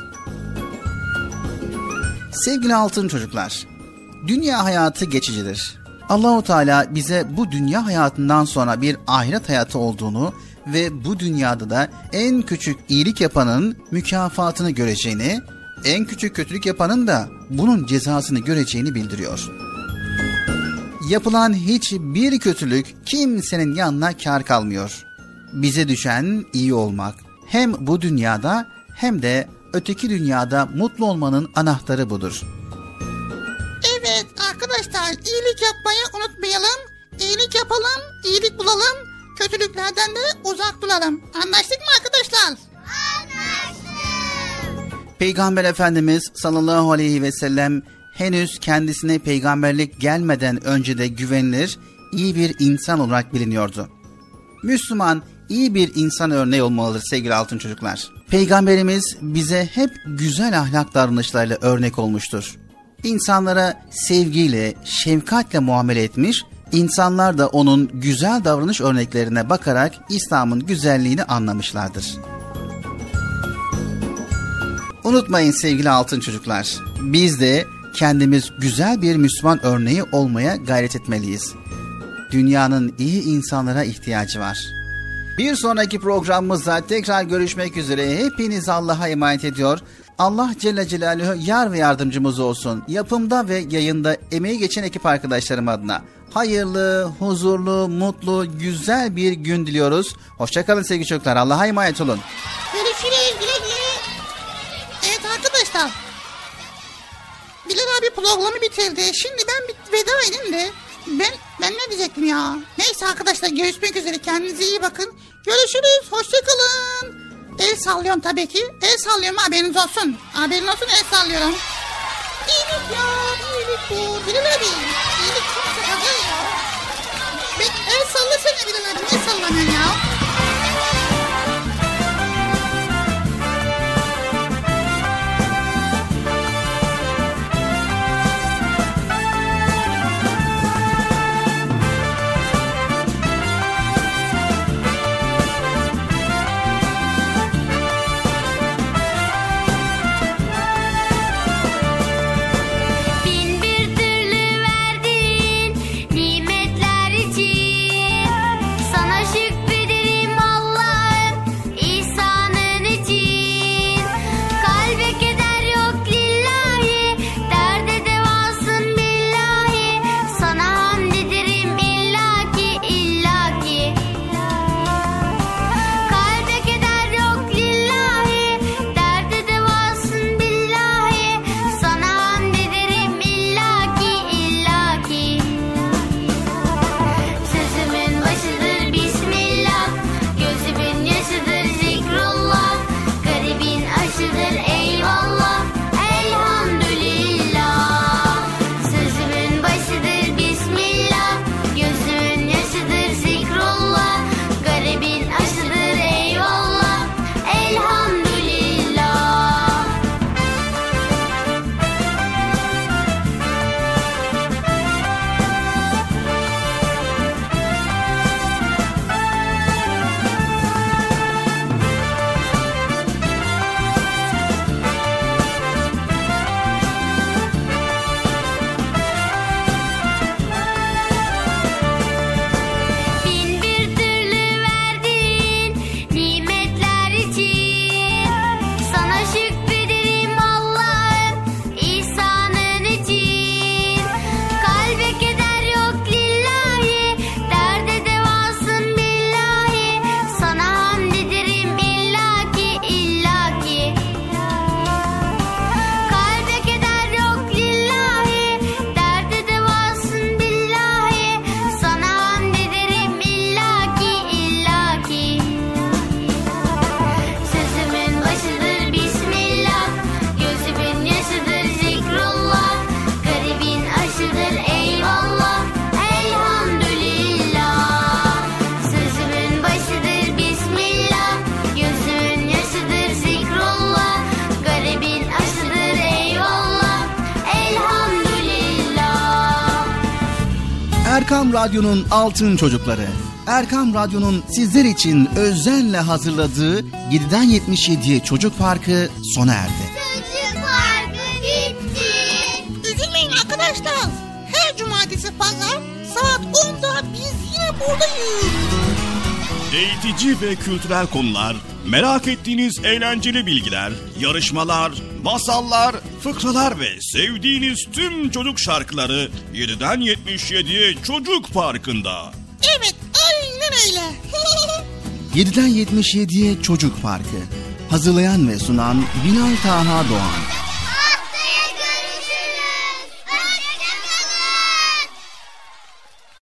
Sevgili altın çocuklar, dünya hayatı geçicidir. Allah-u Teala bize bu dünya hayatından sonra bir ahiret hayatı olduğunu ve bu dünyada da en küçük iyilik yapanın mükafatını göreceğini, en küçük kötülük yapanın da bunun cezasını göreceğini bildiriyor. Yapılan hiçbir kötülük kimsenin yanına kâr kalmıyor. Bize düşen iyi olmak, hem bu dünyada hem de öteki dünyada mutlu olmanın anahtarı budur. Evet arkadaşlar, iyilik yapmayı unutmayalım. İyilik yapalım, iyilik bulalım. Kötülüklerden de uzak duralım. Anlaştık mı arkadaşlar? Anlaştık. Peygamber Efendimiz sallallahu aleyhi ve sellem henüz kendisine peygamberlik gelmeden önce de güvenilir, iyi bir insan olarak biliniyordu. Müslüman iyi bir insan örneği olmalıdır sevgili altın çocuklar. Peygamberimiz bize hep güzel ahlak davranışlarıyla örnek olmuştur. İnsanlara sevgiyle, şefkatle muamele etmiş, insanlar da onun güzel davranış örneklerine bakarak İslam'ın güzelliğini anlamışlardır. Unutmayın sevgili altın çocuklar, biz de kendimiz güzel bir Müslüman örneği olmaya gayret etmeliyiz. Dünyanın iyi insanlara ihtiyacı var. Bir sonraki programımızda tekrar görüşmek üzere. Hepiniz Allah'a emanet ediyor. Allah Celle Celaluhu yar ve yardımcımız olsun. Yapımda ve yayında emeği geçen ekip arkadaşlarım adına hayırlı, huzurlu, mutlu, güzel bir gün diliyoruz. Hoşçakalın sevgili çocuklar. Allah'a emanet olun. Görüşürüz. Güle güle. Evet arkadaşlar, Bilal abi programı bitirdi. Şimdi ben bir veda edeyim de ben ben ne diyecektim ya? Neyse arkadaşlar, görüşmek üzere. Kendinize iyi bakın. Görüşürüz. Hoşçakalın. El sallıyorum tabii ki. El sallıyorum, haberiniz olsun. Haberin olsun, el sallıyorum. İyilik ya, iyilik bu. Bilal abi, iyilik çok sıkıntı ya. Ben, el sallasana Bilal abi, niye sallamıyorsun ya? Nimetler için sana şükrederim. Erkam Radyo'nun Altın Çocukları. Erkam Radyo'nun sizler için özenle hazırladığı yediden yetmiş yediye Çocuk Parkı sona erdi. Çocuk Parkı bitti. Üzülmeyin arkadaşlar. Her cumartesi pazar saat onda biz yine buradayız. Eğitici ve kültürel konular, merak ettiğiniz eğlenceli bilgiler, yarışmalar, masallar, fıkralar ve sevdiğiniz tüm çocuk şarkıları yediden yetmiş yediye Çocuk Parkı'nda. Evet, aynen öyle. yediden yetmiş yediye Çocuk Parkı. Hazırlayan ve sunan Binal Taha Doğan.